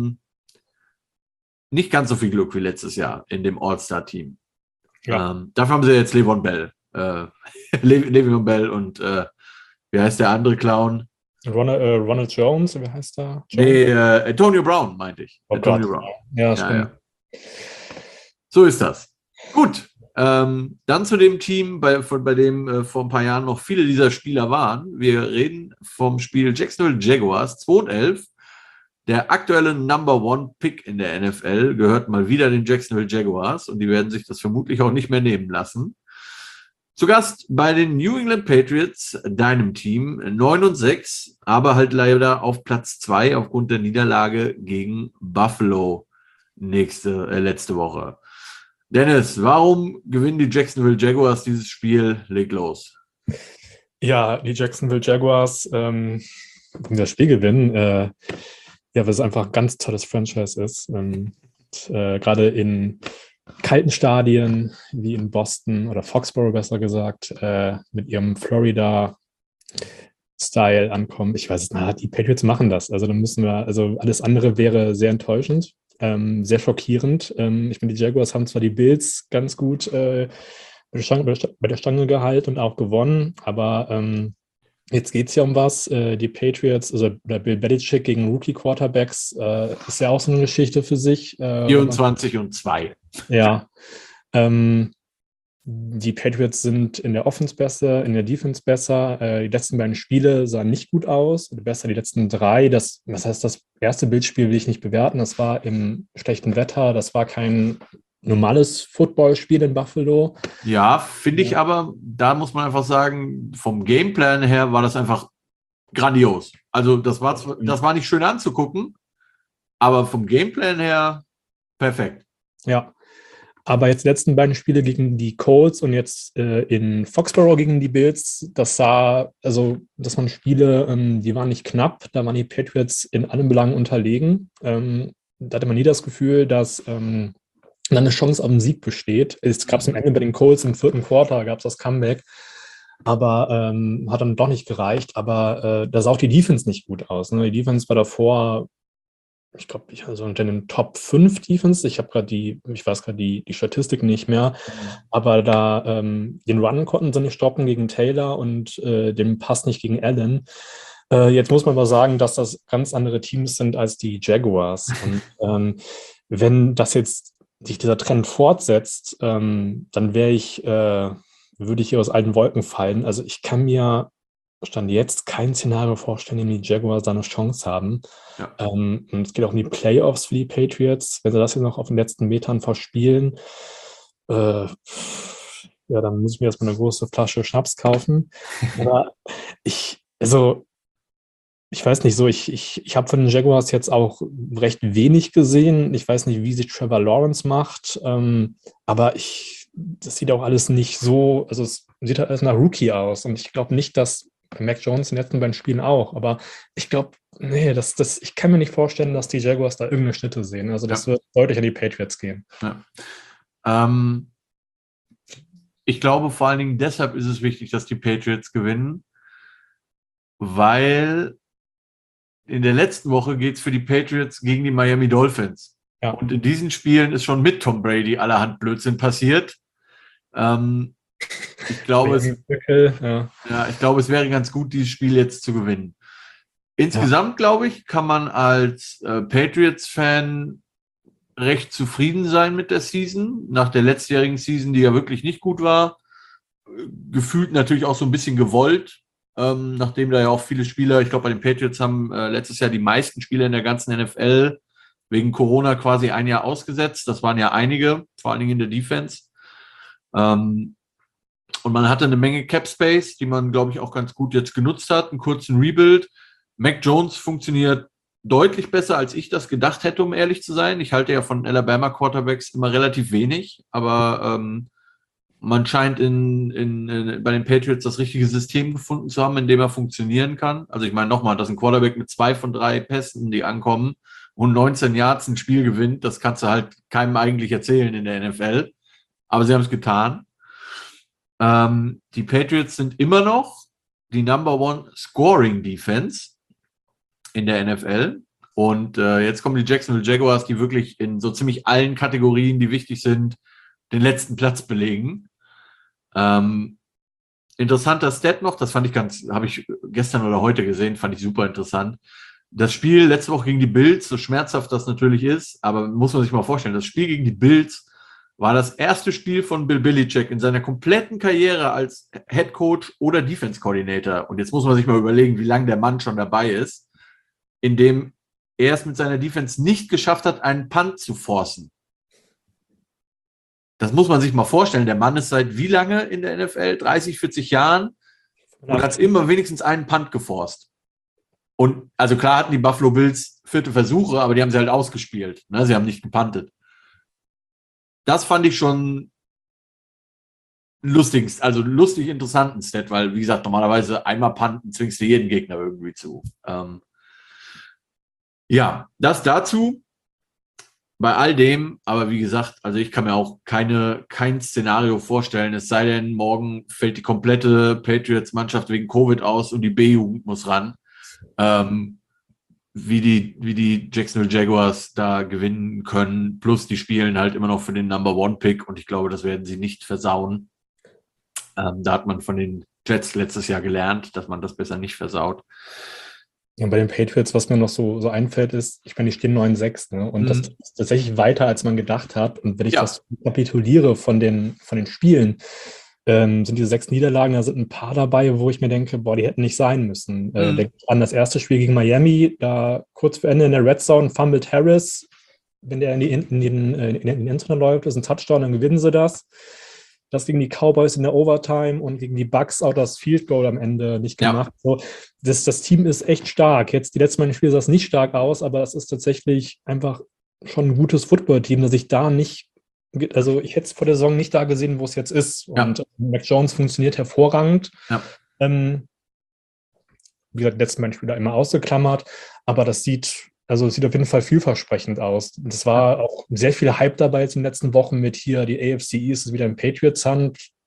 nicht ganz so viel Glück wie letztes Jahr in dem All-Star-Team. Ja. Dafür haben sie jetzt Le'Veon Bell. Le'Veon Bell und wie heißt der andere Clown? Ronald Jones, wie heißt der? Nee, Antonio Brown, meinte ich. Oh Antonio Brown. Ja, stimmt. Ja. So ist das. Gut. Dann zu dem Team, bei dem vor ein paar Jahren noch viele dieser Spieler waren. Wir reden vom Spiel Jacksonville Jaguars 2-11. Der aktuelle Number-One-Pick in der NFL gehört mal wieder den Jacksonville Jaguars und die werden sich das vermutlich auch nicht mehr nehmen lassen. Zu Gast bei den New England Patriots, deinem Team, 9-6, aber halt leider auf Platz 2 aufgrund der Niederlage gegen Buffalo letzte Woche. Dennis, warum gewinnen die Jacksonville Jaguars dieses Spiel? Leg los. Ja, die Jacksonville Jaguars das Spiel gewinnen, weil es einfach ein ganz tolles Franchise ist. Gerade in kalten Stadien wie in Boston oder Foxborough besser gesagt, mit ihrem Florida-Style ankommen. Ich weiß es nicht, die Patriots machen das. Also alles andere wäre sehr enttäuschend, sehr schockierend. Ich meine, die Jaguars haben zwar die Bills ganz gut bei der Stange gehalten und auch gewonnen, aber jetzt geht es ja um was. Die Patriots, also der Bill Belichick gegen Rookie-Quarterbacks, ist ja auch so eine Geschichte für sich. 24-2. Ja. Die Patriots sind in der Offense besser, in der Defense besser. Die letzten beiden Spiele sahen nicht gut aus. Besser die letzten 3. Das heißt, das erste Bildspiel will ich nicht bewerten. Das war im schlechten Wetter. Das war kein normales Footballspiel in Buffalo. Ja, finde ich aber, da muss man einfach sagen, vom Gameplan her war das einfach grandios. Also das war nicht schön anzugucken, aber vom Gameplan her perfekt. Ja, aber jetzt die letzten beiden Spiele gegen die Colts und jetzt in Foxborough gegen die Bills, das waren Spiele, die waren nicht knapp, da waren die Patriots in allen Belangen unterlegen. Da hatte man nie das Gefühl, dass dann eine Chance auf den Sieg besteht. Es gab es am Ende bei den Colts im 4. Quarter, gab es das Comeback, aber hat dann doch nicht gereicht. Aber da sah auch die Defense nicht gut aus. Ne? Die Defense war davor ich glaube, also unter den Top 5 Defense, ich weiß gerade die Statistik nicht mehr, aber da den Run konnten sie nicht stoppen gegen Taylor und den Pass nicht gegen Allen. Jetzt muss man aber sagen, dass das ganz andere Teams sind als die Jaguars. Und wenn das jetzt sich dieser Trend fortsetzt, dann würde ich hier aus allen Wolken fallen. Also ich kann mir Stand jetzt kein Szenario vorstellen, in dem die Jaguars da eine Chance haben. Ja. Und es geht auch in die Playoffs für die Patriots. Wenn sie das jetzt noch auf den letzten Metern verspielen, ja, dann muss ich mir erstmal eine große Flasche Schnaps kaufen. Aber also ich weiß nicht so, ich habe von den Jaguars jetzt auch recht wenig gesehen. Ich weiß nicht, wie sich Trevor Lawrence macht, aber das sieht auch alles nicht so, also es sieht halt alles nach Rookie aus und ich glaube nicht, dass bei Mac Jones in den letzten beiden Spielen auch, aber ich glaube, nee, ich kann mir nicht vorstellen, dass die Jaguars da irgendeine Schnitte sehen. Also das wird deutlich an die Patriots gehen. Ja. Ich glaube, vor allen Dingen deshalb ist es wichtig, dass die Patriots gewinnen, weil in der letzten Woche geht es für die Patriots gegen die Miami Dolphins. Ja. Und in diesen Spielen ist schon mit Tom Brady allerhand Blödsinn passiert. Ich glaube, es wäre ganz gut, dieses Spiel jetzt zu gewinnen. Insgesamt, glaube ich, kann man als Patriots-Fan recht zufrieden sein mit der Season. Nach der letztjährigen Season, die ja wirklich nicht gut war. Gefühlt natürlich auch so ein bisschen gewollt. Nachdem da ja auch viele Spieler, ich glaube bei den Patriots haben letztes Jahr die meisten Spieler in der ganzen NFL wegen Corona quasi ein Jahr ausgesetzt. Das waren ja einige, vor allen Dingen in der Defense. Und man hatte eine Menge Cap Space, die man, glaube ich, auch ganz gut jetzt genutzt hat. Einen kurzen Rebuild. Mac Jones funktioniert deutlich besser, als ich das gedacht hätte, um ehrlich zu sein. Ich halte ja von Alabama Quarterbacks immer relativ wenig, aber man scheint bei den Patriots das richtige System gefunden zu haben, in dem er funktionieren kann. Also ich meine nochmal, dass ein Quarterback mit 2 von 3 Pässen, die ankommen, und 19 Yards ein Spiel gewinnt, das kannst du halt keinem eigentlich erzählen in der NFL. Aber sie haben es getan. Die Patriots sind immer noch die Number One Scoring Defense in der NFL. Und jetzt kommen die Jacksonville Jaguars, die wirklich in so ziemlich allen Kategorien, die wichtig sind, den letzten Platz belegen. Interessanter Stat noch, das habe ich gestern oder heute gesehen, fand ich super interessant. Das Spiel letzte Woche gegen die Bills, so schmerzhaft das natürlich ist, aber muss man sich mal vorstellen, das Spiel gegen die Bills war das erste Spiel von Bill Belichick in seiner kompletten Karriere als Head Coach oder Defense Coordinator. Und jetzt muss man sich mal überlegen, wie lange der Mann schon dabei ist, in dem er es mit seiner Defense nicht geschafft hat, einen Punt zu forcen. Das muss man sich mal vorstellen. Der Mann ist seit wie lange in der NFL? 30, 40 Jahren und hat immer wenigstens einen Punt geforst. Und also klar hatten die Buffalo Bills 4. Versuche, aber die haben sie halt ausgespielt. Ne? Sie haben nicht gepuntet. Das fand ich schon lustig interessanten Stat, weil, wie gesagt, normalerweise einmal punten zwingst du jeden Gegner irgendwie zu. Ja, das dazu. Bei all dem, aber wie gesagt, also ich kann mir auch kein Szenario vorstellen, es sei denn, morgen fällt die komplette Patriots-Mannschaft wegen Covid aus und die B-Jugend muss ran. Wie die Jacksonville Jaguars da gewinnen können. Plus die spielen halt immer noch für den Number-One-Pick und ich glaube, das werden sie nicht versauen. Da hat man von den Jets letztes Jahr gelernt, dass man das besser nicht versaut. Ja, bei den Patriots, was mir noch so einfällt, ist, ich meine, die stehen 9-6, ne? Und das ist tatsächlich weiter, als man gedacht hat. Und wenn ich das kapituliere von den Spielen, sind diese 6 Niederlagen, da sind ein paar dabei, wo ich mir denke, boah, die hätten nicht sein müssen. Denke ich an das erste Spiel gegen Miami, da kurz vor Ende in der Red Zone fummelt Harris, wenn der in den Endzone läuft, ist ein Touchdown, dann gewinnen sie das. Das gegen die Cowboys in der Overtime und gegen die Bucks auch das Field Goal am Ende nicht gemacht. Ja. So, das Team ist echt stark. Jetzt die letzten beiden Spiele sah es nicht stark aus, aber es ist tatsächlich einfach schon ein gutes Football-Team, dass ich da nicht, also ich hätte es vor der Saison nicht da gesehen, wo es jetzt ist. Ja. Und Mac Jones funktioniert hervorragend. Ja. Wie gesagt, die letzten beiden Spiele immer ausgeklammert, aber es sieht auf jeden Fall vielversprechend aus. Es war auch sehr viel Hype dabei jetzt in den letzten Wochen mit hier, die AFC East ist wieder in Patriots Hand.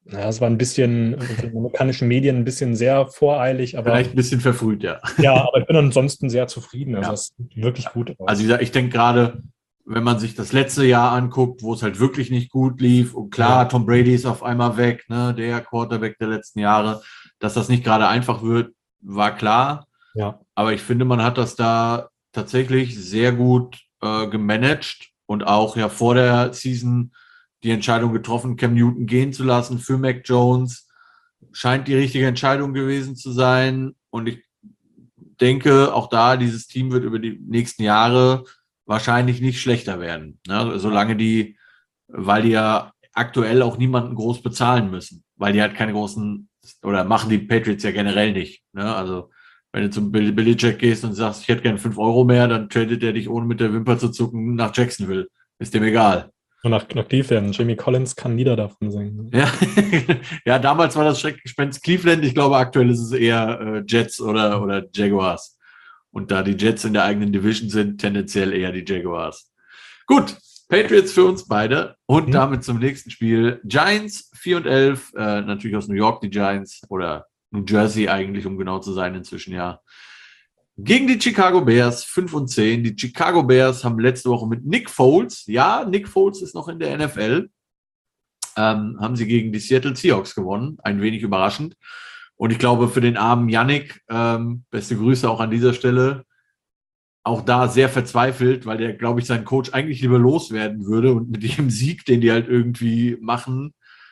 Ja, es war ein bisschen für die amerikanischen Medien ein bisschen sehr voreilig, aber Vielleicht ein bisschen verfrüht, ja. ja, aber ich bin ansonsten sehr zufrieden. Also Ja. es sieht wirklich gut Also aus. ich denke gerade, wenn man sich das letzte Jahr anguckt, wo es halt wirklich nicht gut lief, und Ja, klar, Tom Brady ist auf einmal weg, ne, der Quarterback der letzten Jahre, dass das nicht gerade einfach wird, war klar. ja, Aber ich finde, man hat das da tatsächlich sehr gut gemanagt und auch ja vor der Season die Entscheidung getroffen, Cam Newton gehen zu lassen für Mac Jones. Scheint die richtige Entscheidung gewesen zu sein. Und ich denke, auch da, dieses Team wird über die nächsten Jahre wahrscheinlich nicht schlechter werden. Ne? Solange die, weil die ja aktuell auch niemanden groß bezahlen müssen, weil die halt keine großen, oder machen die Patriots ja generell nicht. Ne? Also, wenn du zum Belichick gehst und sagst, ich hätte gerne 5 Euro mehr, dann tradet er dich ohne mit der Wimper zu zucken nach Jacksonville. Ist dem egal. und nach Cleveland. Jimmy Collins kann Lieder davon singen. Ja, ja, damals war das Schreckgespenst Cleveland. Ich glaube, aktuell ist es eher Jets oder Jaguars. Und da die Jets in der eigenen Division sind, tendenziell eher die Jaguars. Gut, Patriots für uns beide. Und Hm? damit zum nächsten Spiel. Giants 4-11, natürlich aus New York die Giants oder New Jersey eigentlich, um genau zu sein inzwischen, ja. Gegen die Chicago Bears 5-10. Die Chicago Bears haben letzte Woche mit Nick Foles, ja, Nick Foles ist noch in der NFL, haben sie gegen die Seattle Seahawks gewonnen. Ein wenig überraschend. Und ich glaube, für den armen Yannick, beste Grüße auch an dieser Stelle, auch da sehr verzweifelt, weil der, glaube ich, seinen Coach eigentlich lieber loswerden würde und mit dem Sieg, den die halt irgendwie machen,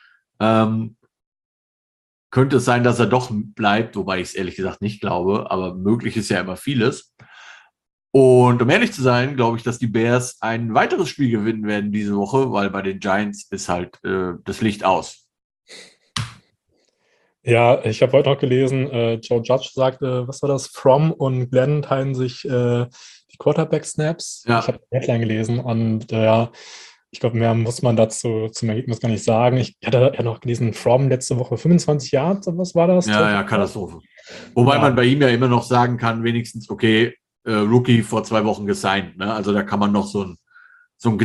könnte es sein, dass er doch bleibt, wobei ich es ehrlich gesagt nicht glaube, aber möglich ist ja immer vieles. Und um ehrlich zu sein, glaube ich, dass die Bears ein weiteres Spiel gewinnen werden diese Woche, weil bei den Giants ist halt das Licht aus. Ja, ich habe heute noch gelesen, Joe Judge sagte, was war das? Fromm und Glenn teilen sich die Quarterback-Snaps. Ich Ja, habe die Headline gelesen und ja, ich glaube, mehr muss man dazu zum Ergebnis gar nicht sagen. Ich hatte ja noch gelesen, Fromm letzte Woche 25 Yards, was war das? ja, ja, Katastrophe. Wobei Ja, man bei ihm ja immer noch sagen kann, wenigstens, okay, Rookie vor 2 Wochen gesigned. Ne? Also da kann man noch so einen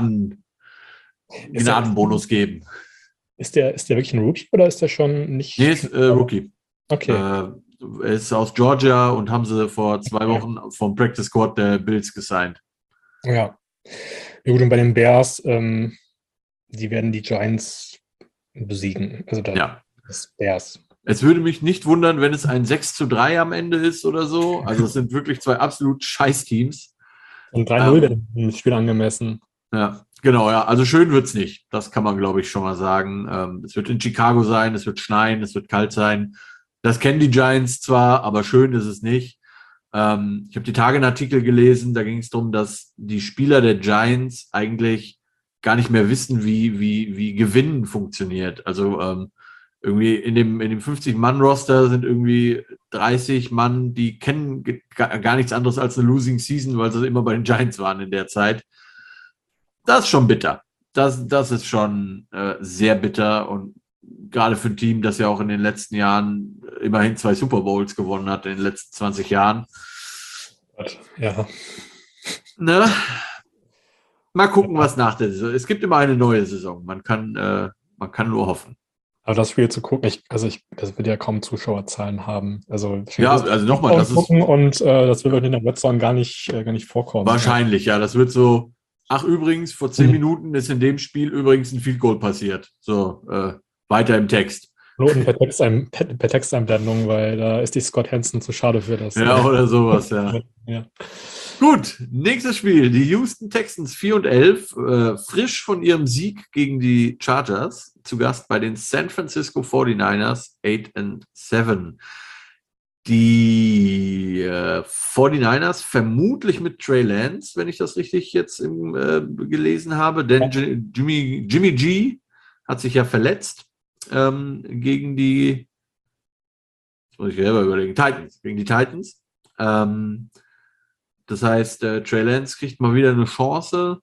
ist der, Gnadenbonus geben. ist der wirklich ein Rookie oder ist der schon Nee, nicht? ist Rookie. Okay. Er ist aus Georgia und haben sie vor 2 Wochen vom Practice Squad der Bills gesigned. Ja. Ja, gut, und bei den Bears, die werden die Giants besiegen. Also Ja. das Bears. Es würde mich nicht wundern, wenn es ein 6-3 am Ende ist oder so. Also es sind wirklich zwei absolut scheiß Teams. Und 3-0 Ähm, werden im Spiel angemessen. ja, genau, ja. Also schön wird es nicht. Das kann man, glaube ich, schon mal sagen. Es wird in Chicago sein, es wird schneien, es wird kalt sein. Das kennen die Giants zwar, aber schön ist es nicht. Ich habe die Tage einen Artikel gelesen, da ging es darum, dass die Spieler der Giants eigentlich gar nicht mehr wissen, wie Gewinnen funktioniert. Also irgendwie in dem 50-Mann-Roster sind irgendwie 30 Mann, die kennen gar nichts anderes als eine Losing Season, weil sie immer bei den Giants waren in der Zeit. Das ist schon bitter. Das ist schon sehr bitter und gerade für ein Team, das ja auch in den letzten Jahren immerhin 2 Super Bowls gewonnen hat, in den letzten 20 Jahren. Ja. Ne? Mal gucken, was nach der Saison. Es gibt immer eine neue Saison. Man kann nur hoffen. Aber das Spiel zu gucken, das wird ja kaum Zuschauerzahlen haben. Also Ja, also nochmal, das ist gucken und das wird in der Red Zone gar nicht vorkommen. wahrscheinlich, ja. Das wird so. Ach, übrigens, vor 10 Mhm. Minuten ist in dem Spiel übrigens ein Field Goal passiert. So, weiter im Text. Noten per Texteinblendung, weil da ist die Scott Hansen zu schade für das. Ja, oder sowas, ja. Ja. Gut, nächstes Spiel. Die Houston Texans 4-11, frisch von ihrem Sieg gegen die Chargers, zu Gast bei den San Francisco 49ers 8-7. Die 49ers vermutlich mit Trey Lance, wenn ich das richtig jetzt gelesen habe, denn Jimmy G hat sich ja verletzt gegen die, das muss ich selber überlegen, gegen die Titans. Das heißt, Trey Lance kriegt mal wieder eine Chance.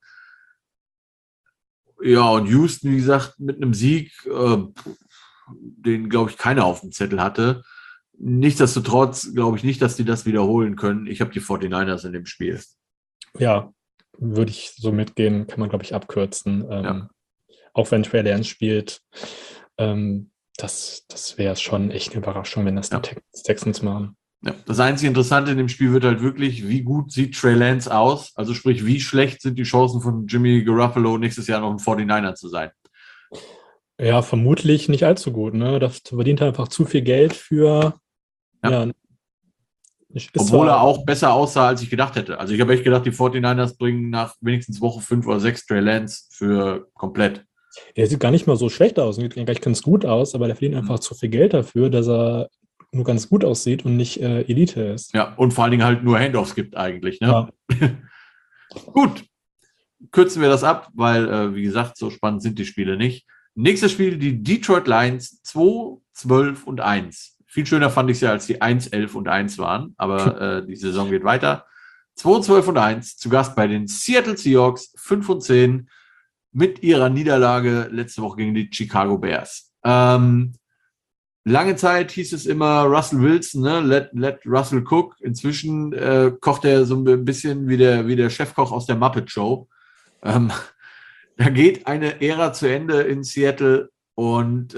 Ja, und Houston, wie gesagt, mit einem Sieg, den, glaube ich, keiner auf dem Zettel hatte. Nichtsdestotrotz glaube ich nicht, dass die das wiederholen können. Ich habe die 49ers in dem Spiel. Ja, würde ich so mitgehen, kann man, glaube ich, abkürzen. Ja. Auch wenn Trey Lance spielt. Das wäre schon echt eine Überraschung, wenn das die Texans machen. Ja, das einzige Interessante in dem Spiel wird halt wirklich, wie gut sieht Trey Lance aus? Also sprich, wie schlecht sind die Chancen von Jimmy Garoppolo nächstes Jahr noch ein 49er zu sein? Ja, vermutlich nicht allzu gut. Ne? Das verdient er einfach zu viel Geld für. Ja. Obwohl er auch besser aussah, als ich gedacht hätte. Also ich habe echt gedacht, die 49ers bringen nach wenigstens Woche 5 oder 6 Trey Lance für komplett. Er sieht gar nicht mal so schlecht aus. Er sieht eigentlich ganz gut aus, aber der verdient einfach zu viel Geld dafür, dass er nur ganz gut aussieht und nicht Elite ist. Ja, und vor allen Dingen halt nur Handoffs gibt eigentlich. Ne? Ja. Gut, kürzen wir das ab, weil, wie gesagt, so spannend sind die Spiele nicht. Nächstes Spiel, die Detroit Lions 2, 12 und 1. Viel schöner fand ich es ja, als die 1, 11 und 1 waren, aber die Saison geht weiter. 2, 12 und 1, zu Gast bei den Seattle Seahawks, 5 und 10, mit ihrer Niederlage letzte Woche gegen die Chicago Bears. Lange Zeit hieß es immer Russell Wilson, ne? Let Russell cook. Inzwischen kocht er so ein bisschen wie der Chefkoch aus der Muppet Show. Da geht eine Ära zu Ende in Seattle und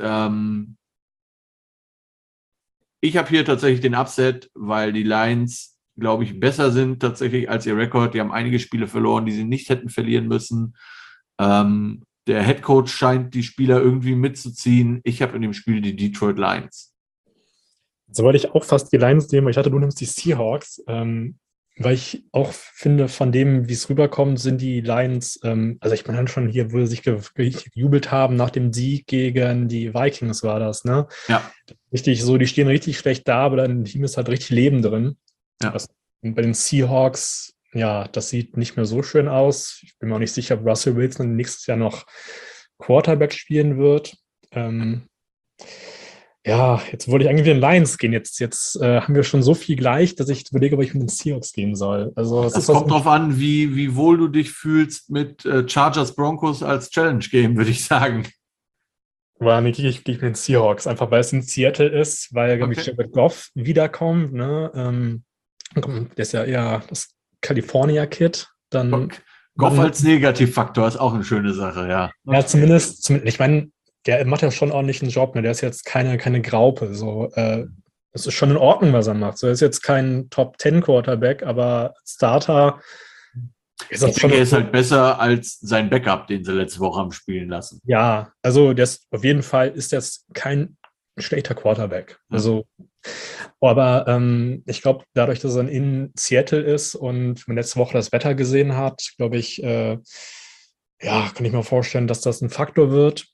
ich habe hier tatsächlich den Upset, weil die Lions, glaube ich, besser sind tatsächlich als ihr Rekord. Die haben einige Spiele verloren, die sie nicht hätten verlieren müssen. Der Headcoach scheint die Spieler irgendwie mitzuziehen. Ich habe in dem Spiel die Detroit Lions. So wollte ich auch fast die Lions nehmen, aber ich dachte, du nimmst die Seahawks, weil ich auch finde, von dem, wie es rüberkommt, sind die Lions, also ich meine schon hier, wo sie sich gejubelt haben nach dem Sieg gegen die Vikings war das, ne? Ja. Richtig so, die stehen richtig schlecht da, aber dein Team ist halt richtig Leben drin. Ja. Bei den Seahawks, ja, das sieht nicht mehr so schön aus. Ich bin mir auch nicht sicher, ob Russell Wilson nächstes Jahr noch Quarterback spielen wird. Ja, jetzt wollte ich eigentlich mit den Lions gehen. Jetzt haben wir schon so viel gleich, dass ich überlege, ob ich mit den Seahawks gehen soll. Also es kommt darauf an, wie wohl du dich fühlst mit Chargers Broncos als Challenge-Game, würde ich sagen. Aber nee, gehe ich mit den Seahawks, einfach weil es in Seattle ist, weil Jared Goff wiederkommt. Ne? Der ist ja eher das California-Kid. Goff als Negativfaktor ist auch eine schöne Sache, ja. Okay. Ja, zumindest, ich meine, der macht ja schon ordentlich einen Job, ne? Der ist jetzt keine Graupe. So, es ist schon in Ordnung, was er macht. So, er ist jetzt kein Top-10-Quarterback, aber Starter ist das schon. Er ist halt besser als sein Backup, den sie letzte Woche haben spielen lassen. Ja, also auf jeden Fall ist das kein schlechter Quarterback. Ja. Also, aber ich glaube, dadurch, dass er in Seattle ist und man letzte Woche das Wetter gesehen hat, glaube ich, kann ich mir vorstellen, dass das ein Faktor wird.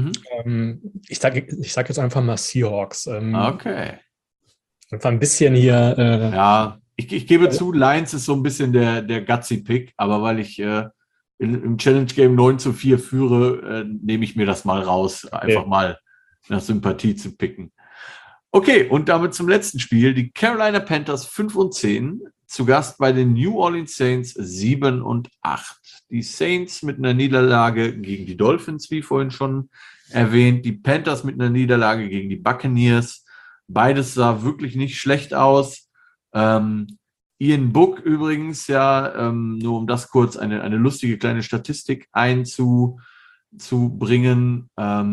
Ich sag jetzt einfach mal Seahawks. Okay. Einfach ein bisschen hier. Ja, ich gebe zu, Lions ist so ein bisschen der Gutsy-Pick, aber weil ich im Challenge-Game 9-4 führe, nehme ich mir das mal raus, einfach mal nach Sympathie zu picken. Okay, und damit zum letzten Spiel. Die Carolina Panthers 5 und 10, zu Gast bei den New Orleans Saints 7 und 8. Die Saints mit einer Niederlage gegen die Dolphins, wie vorhin schon erwähnt. Die Panthers mit einer Niederlage gegen die Buccaneers. Beides sah wirklich nicht schlecht aus. Ian Book übrigens, nur um das kurz eine lustige kleine Statistik einzubringen.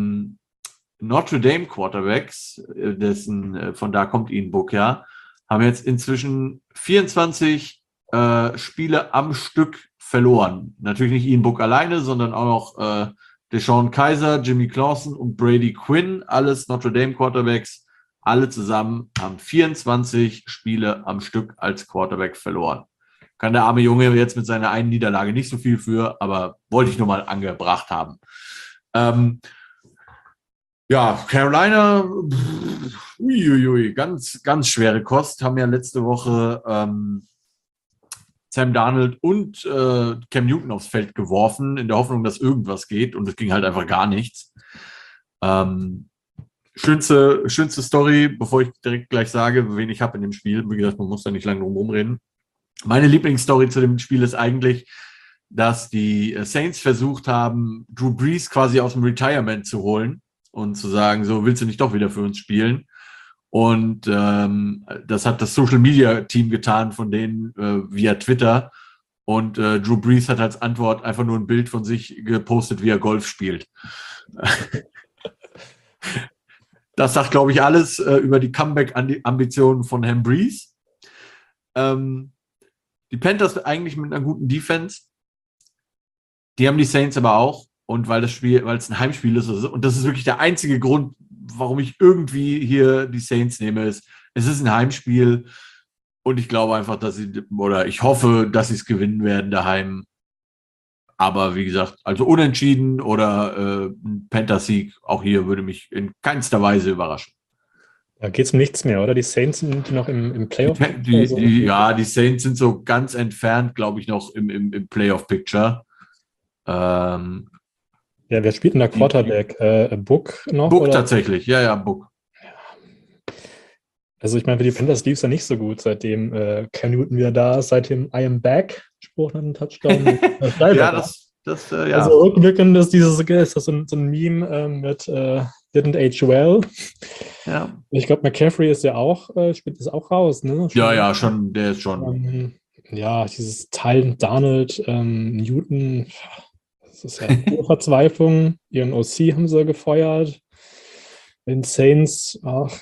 Notre Dame Quarterbacks, von da kommt Ian Book, ja, haben jetzt inzwischen 24 Spiele am Stück verloren. Natürlich nicht Ian Book alleine, sondern auch noch Deshaun Kaiser, Jimmy Clausen und Brady Quinn, alles Notre Dame Quarterbacks, alle zusammen haben 24 Spiele am Stück als Quarterback verloren. Kann der arme Junge jetzt mit seiner einen Niederlage nicht so viel für, aber wollte ich nur mal angebracht haben. Carolina, ganz, ganz schwere Kost, haben ja letzte Woche Sam Darnold und Cam Newton aufs Feld geworfen, in der Hoffnung, dass irgendwas geht, und es ging halt einfach gar nichts. Schönste Story, bevor ich direkt gleich sage, wen ich habe in dem Spiel. Wie gesagt, man muss da nicht lange drum rumreden. Meine Lieblingsstory zu dem Spiel ist eigentlich, dass die Saints versucht haben, Drew Brees quasi aus dem Retirement zu holen und zu sagen, so, willst du nicht doch wieder für uns spielen? Und das hat das Social-Media-Team getan von denen via Twitter. Und Drew Brees hat als Antwort einfach nur ein Bild von sich gepostet, wie er Golf spielt. Das sagt, glaube ich, alles über die Comeback-Ambitionen von Herrn Breeze. Die Panthers eigentlich mit einer guten Defense. Die haben die Saints aber auch. Und weil es ein Heimspiel ist, und das ist wirklich der einzige Grund, warum ich irgendwie hier die Saints nehme, ist, es ist ein Heimspiel und ich glaube einfach, ich hoffe, dass sie es gewinnen werden daheim. Aber wie gesagt, also unentschieden oder ein Panthers-Sieg, auch hier würde mich in keinster Weise überraschen. Da geht es um nichts mehr, oder? Die Saints sind noch im Playoff. Die Saints sind so ganz entfernt, glaube ich, noch im Playoff-Picture. Ja, wer spielt denn der Quarterback? Book noch? Book oder? Tatsächlich, ja, Book. Also ich meine, für die Panthers lief es ja nicht so gut, seitdem Cam Newton wieder da ist, seitdem I am back, Spruch nach dem Touchdown. Ja, ja. Also rückblickend ist das so ein Meme mit didn't age well. Ja. Ich glaube, McCaffrey ist ja auch, spielt das auch raus, ne? Schon, der ist schon. Dieses Teil Darnold, Newton, das ist ja pure Verzweiflung. Ihren OC haben sie gefeuert. Den Saints,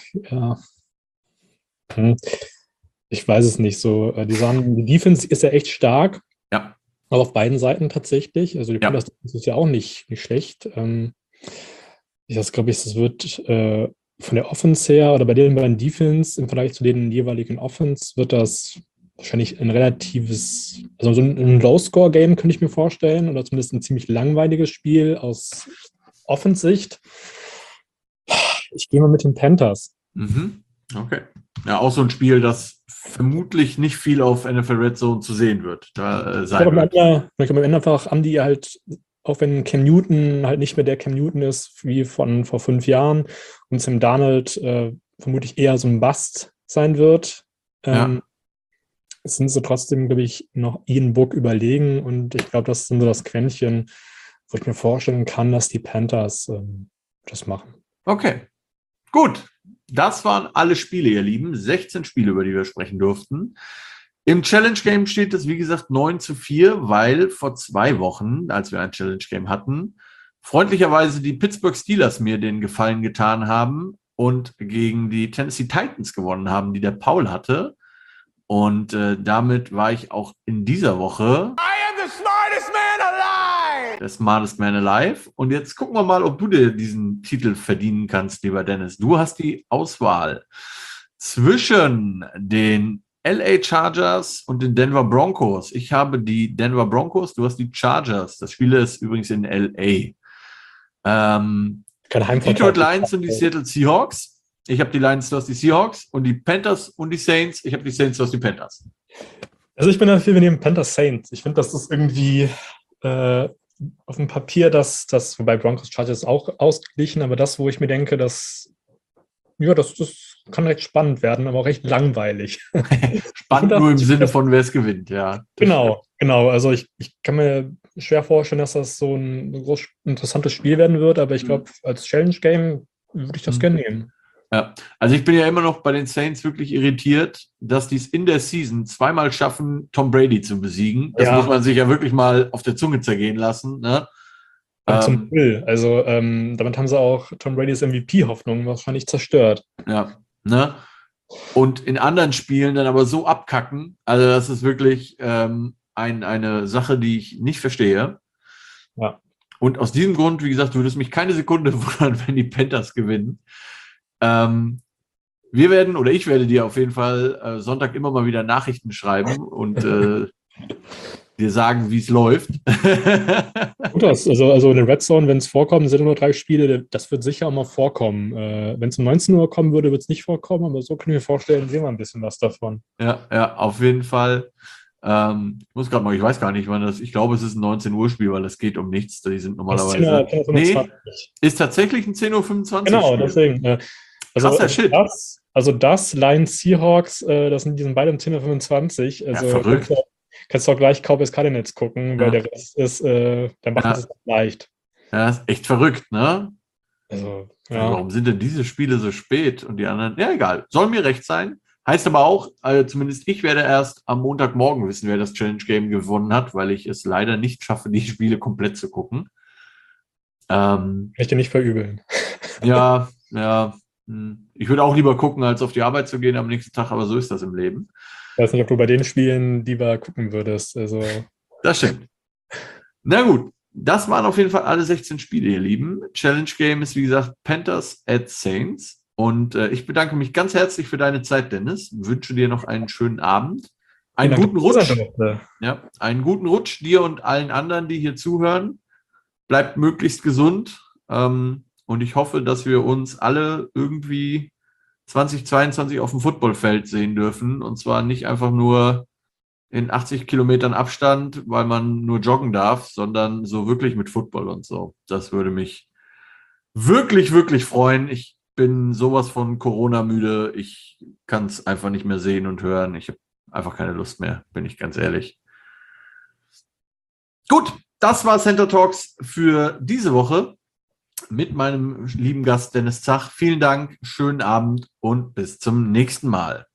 ich weiß es nicht so. Die Defense ist ja echt stark. Ja. Aber auf beiden Seiten tatsächlich. Also die Panthers ist ja auch nicht schlecht. Ich glaube, das wird von der Offense her oder bei den beiden Defense im Vergleich zu den jeweiligen Offense wird das wahrscheinlich ein relatives, also so ein Low-Score-Game könnte ich mir vorstellen oder zumindest ein ziemlich langweiliges Spiel aus Offensicht. Ich gehe mal mit den Panthers. Mhm. Okay. Ja, auch so ein Spiel, das vermutlich nicht viel auf NFL Red Zone zu sehen wird. Ich glaube, am Ende einfach Andy halt, auch wenn Cam Newton halt nicht mehr der Cam Newton ist wie von vor 5 Jahren und Sam Darnold vermutlich eher so ein Bust sein wird, sind sie trotzdem, glaube ich, noch Ian Book überlegen und ich glaube, das sind so das Quäntchen, wo ich mir vorstellen kann, dass die Panthers das machen. Okay, gut. Das waren alle Spiele, ihr Lieben. 16 Spiele, über die wir sprechen durften. Im Challenge Game steht es, wie gesagt, 9-4, weil vor 2 Wochen, als wir ein Challenge Game hatten, freundlicherweise die Pittsburgh Steelers mir den Gefallen getan haben und gegen die Tennessee Titans gewonnen haben, die der Paul hatte. Und damit war ich auch in dieser Woche der smartest man alive. Und jetzt gucken wir mal, ob du dir diesen Titel verdienen kannst, lieber Dennis. Du hast die Auswahl zwischen den LA Chargers und den Denver Broncos. Ich habe die Denver Broncos, du hast die Chargers. Das Spiel ist übrigens in LA. Die Detroit Lions und die Seattle Seahawks. Ich habe die Lions, du hast die Seahawks und die Panthers und die Saints. Ich habe die Saints, du hast die Panthers. Also ich bin dafür, wir nehmen Panthers Saints. Ich finde, das ist irgendwie auf dem Papier, wobei Broncos Chargers auch ausgeglichen, aber das, wo ich mir denke, das kann recht spannend werden, aber auch recht langweilig. Spannend nur im Sinne von, wer es gewinnt, ja. Genau. Also ich kann mir schwer vorstellen, dass das so ein groß interessantes Spiel werden wird, aber ich glaube, als Challenge-Game würde ich das gerne nehmen. Ja, also ich bin ja immer noch bei den Saints wirklich irritiert, dass die es in der Season 2-mal schaffen, Tom Brady zu besiegen. Das muss man sich ja wirklich mal auf der Zunge zergehen lassen. Ne? Zum Will. Also damit haben sie auch Tom Bradys MVP-Hoffnung wahrscheinlich zerstört. Ja, ne? Und in anderen Spielen dann aber so abkacken. Also das ist wirklich eine Sache, die ich nicht verstehe. Ja. Und aus diesem Grund, wie gesagt, würde es mich keine Sekunde wundern, wenn die Panthers gewinnen. Ich werde dir auf jeden Fall Sonntag immer mal wieder Nachrichten schreiben und dir sagen, wie es läuft. Gut, also in der Red Zone, wenn es vorkommt, sind nur 3 Spiele, das wird sicher auch mal vorkommen. Wenn es um 19 Uhr kommen würde, wird es nicht vorkommen, aber so kann ich mir vorstellen, sehen wir ein bisschen was davon. Ja, auf jeden Fall. Ich muss gerade mal, ich weiß gar nicht, wann das, ich glaube, es ist ein 19 Uhr Spiel, weil es geht um nichts. Die sind normalerweise. 10:25. Nee, ist tatsächlich ein 10:25 Uhr. Genau, Spiel. Deswegen. Krasser Shit. Das Lions Seahawks, die sind beide um 10:25 Uhr. Also verrückt. Kannst du auch gleich Cowboys Cardinals gucken, weil der Rest ist, dann machen sie es leicht. Ja, ist echt verrückt, ne? Also, warum sind denn diese Spiele so spät und die anderen? Ja, egal. Soll mir recht sein. Heißt aber auch, zumindest ich werde erst am Montagmorgen wissen, wer das Challenge Game gewonnen hat, weil ich es leider nicht schaffe, die Spiele komplett zu gucken. Kann ich dir nicht verübeln. Ja, ja, ich würde auch lieber gucken, als auf die Arbeit zu gehen am nächsten Tag, aber so ist das im Leben. Ich weiß nicht, ob du bei den Spielen lieber gucken würdest. Also, Das stimmt. Na gut, das waren auf jeden Fall alle 16 Spiele, ihr Lieben. Challenge Game ist, wie gesagt, Panthers at Saints. Und ich bedanke mich ganz herzlich für deine Zeit, Dennis. Wünsche dir noch einen schönen Abend. Einen guten Rutsch. Ja, einen guten Rutsch dir und allen anderen, die hier zuhören. Bleibt möglichst gesund. Und ich hoffe, dass wir uns alle irgendwie 2022 auf dem Footballfeld sehen dürfen. Und zwar nicht einfach nur in 80 Kilometern Abstand, weil man nur joggen darf, sondern so wirklich mit Football und so. Das würde mich wirklich, wirklich freuen. Ich bin sowas von Corona müde. Ich kann es einfach nicht mehr sehen und hören. Ich habe einfach keine Lust mehr, bin ich ganz ehrlich. Gut, das war Center Talks für diese Woche mit meinem lieben Gast Dennis Zach. Vielen Dank, schönen Abend und bis zum nächsten Mal.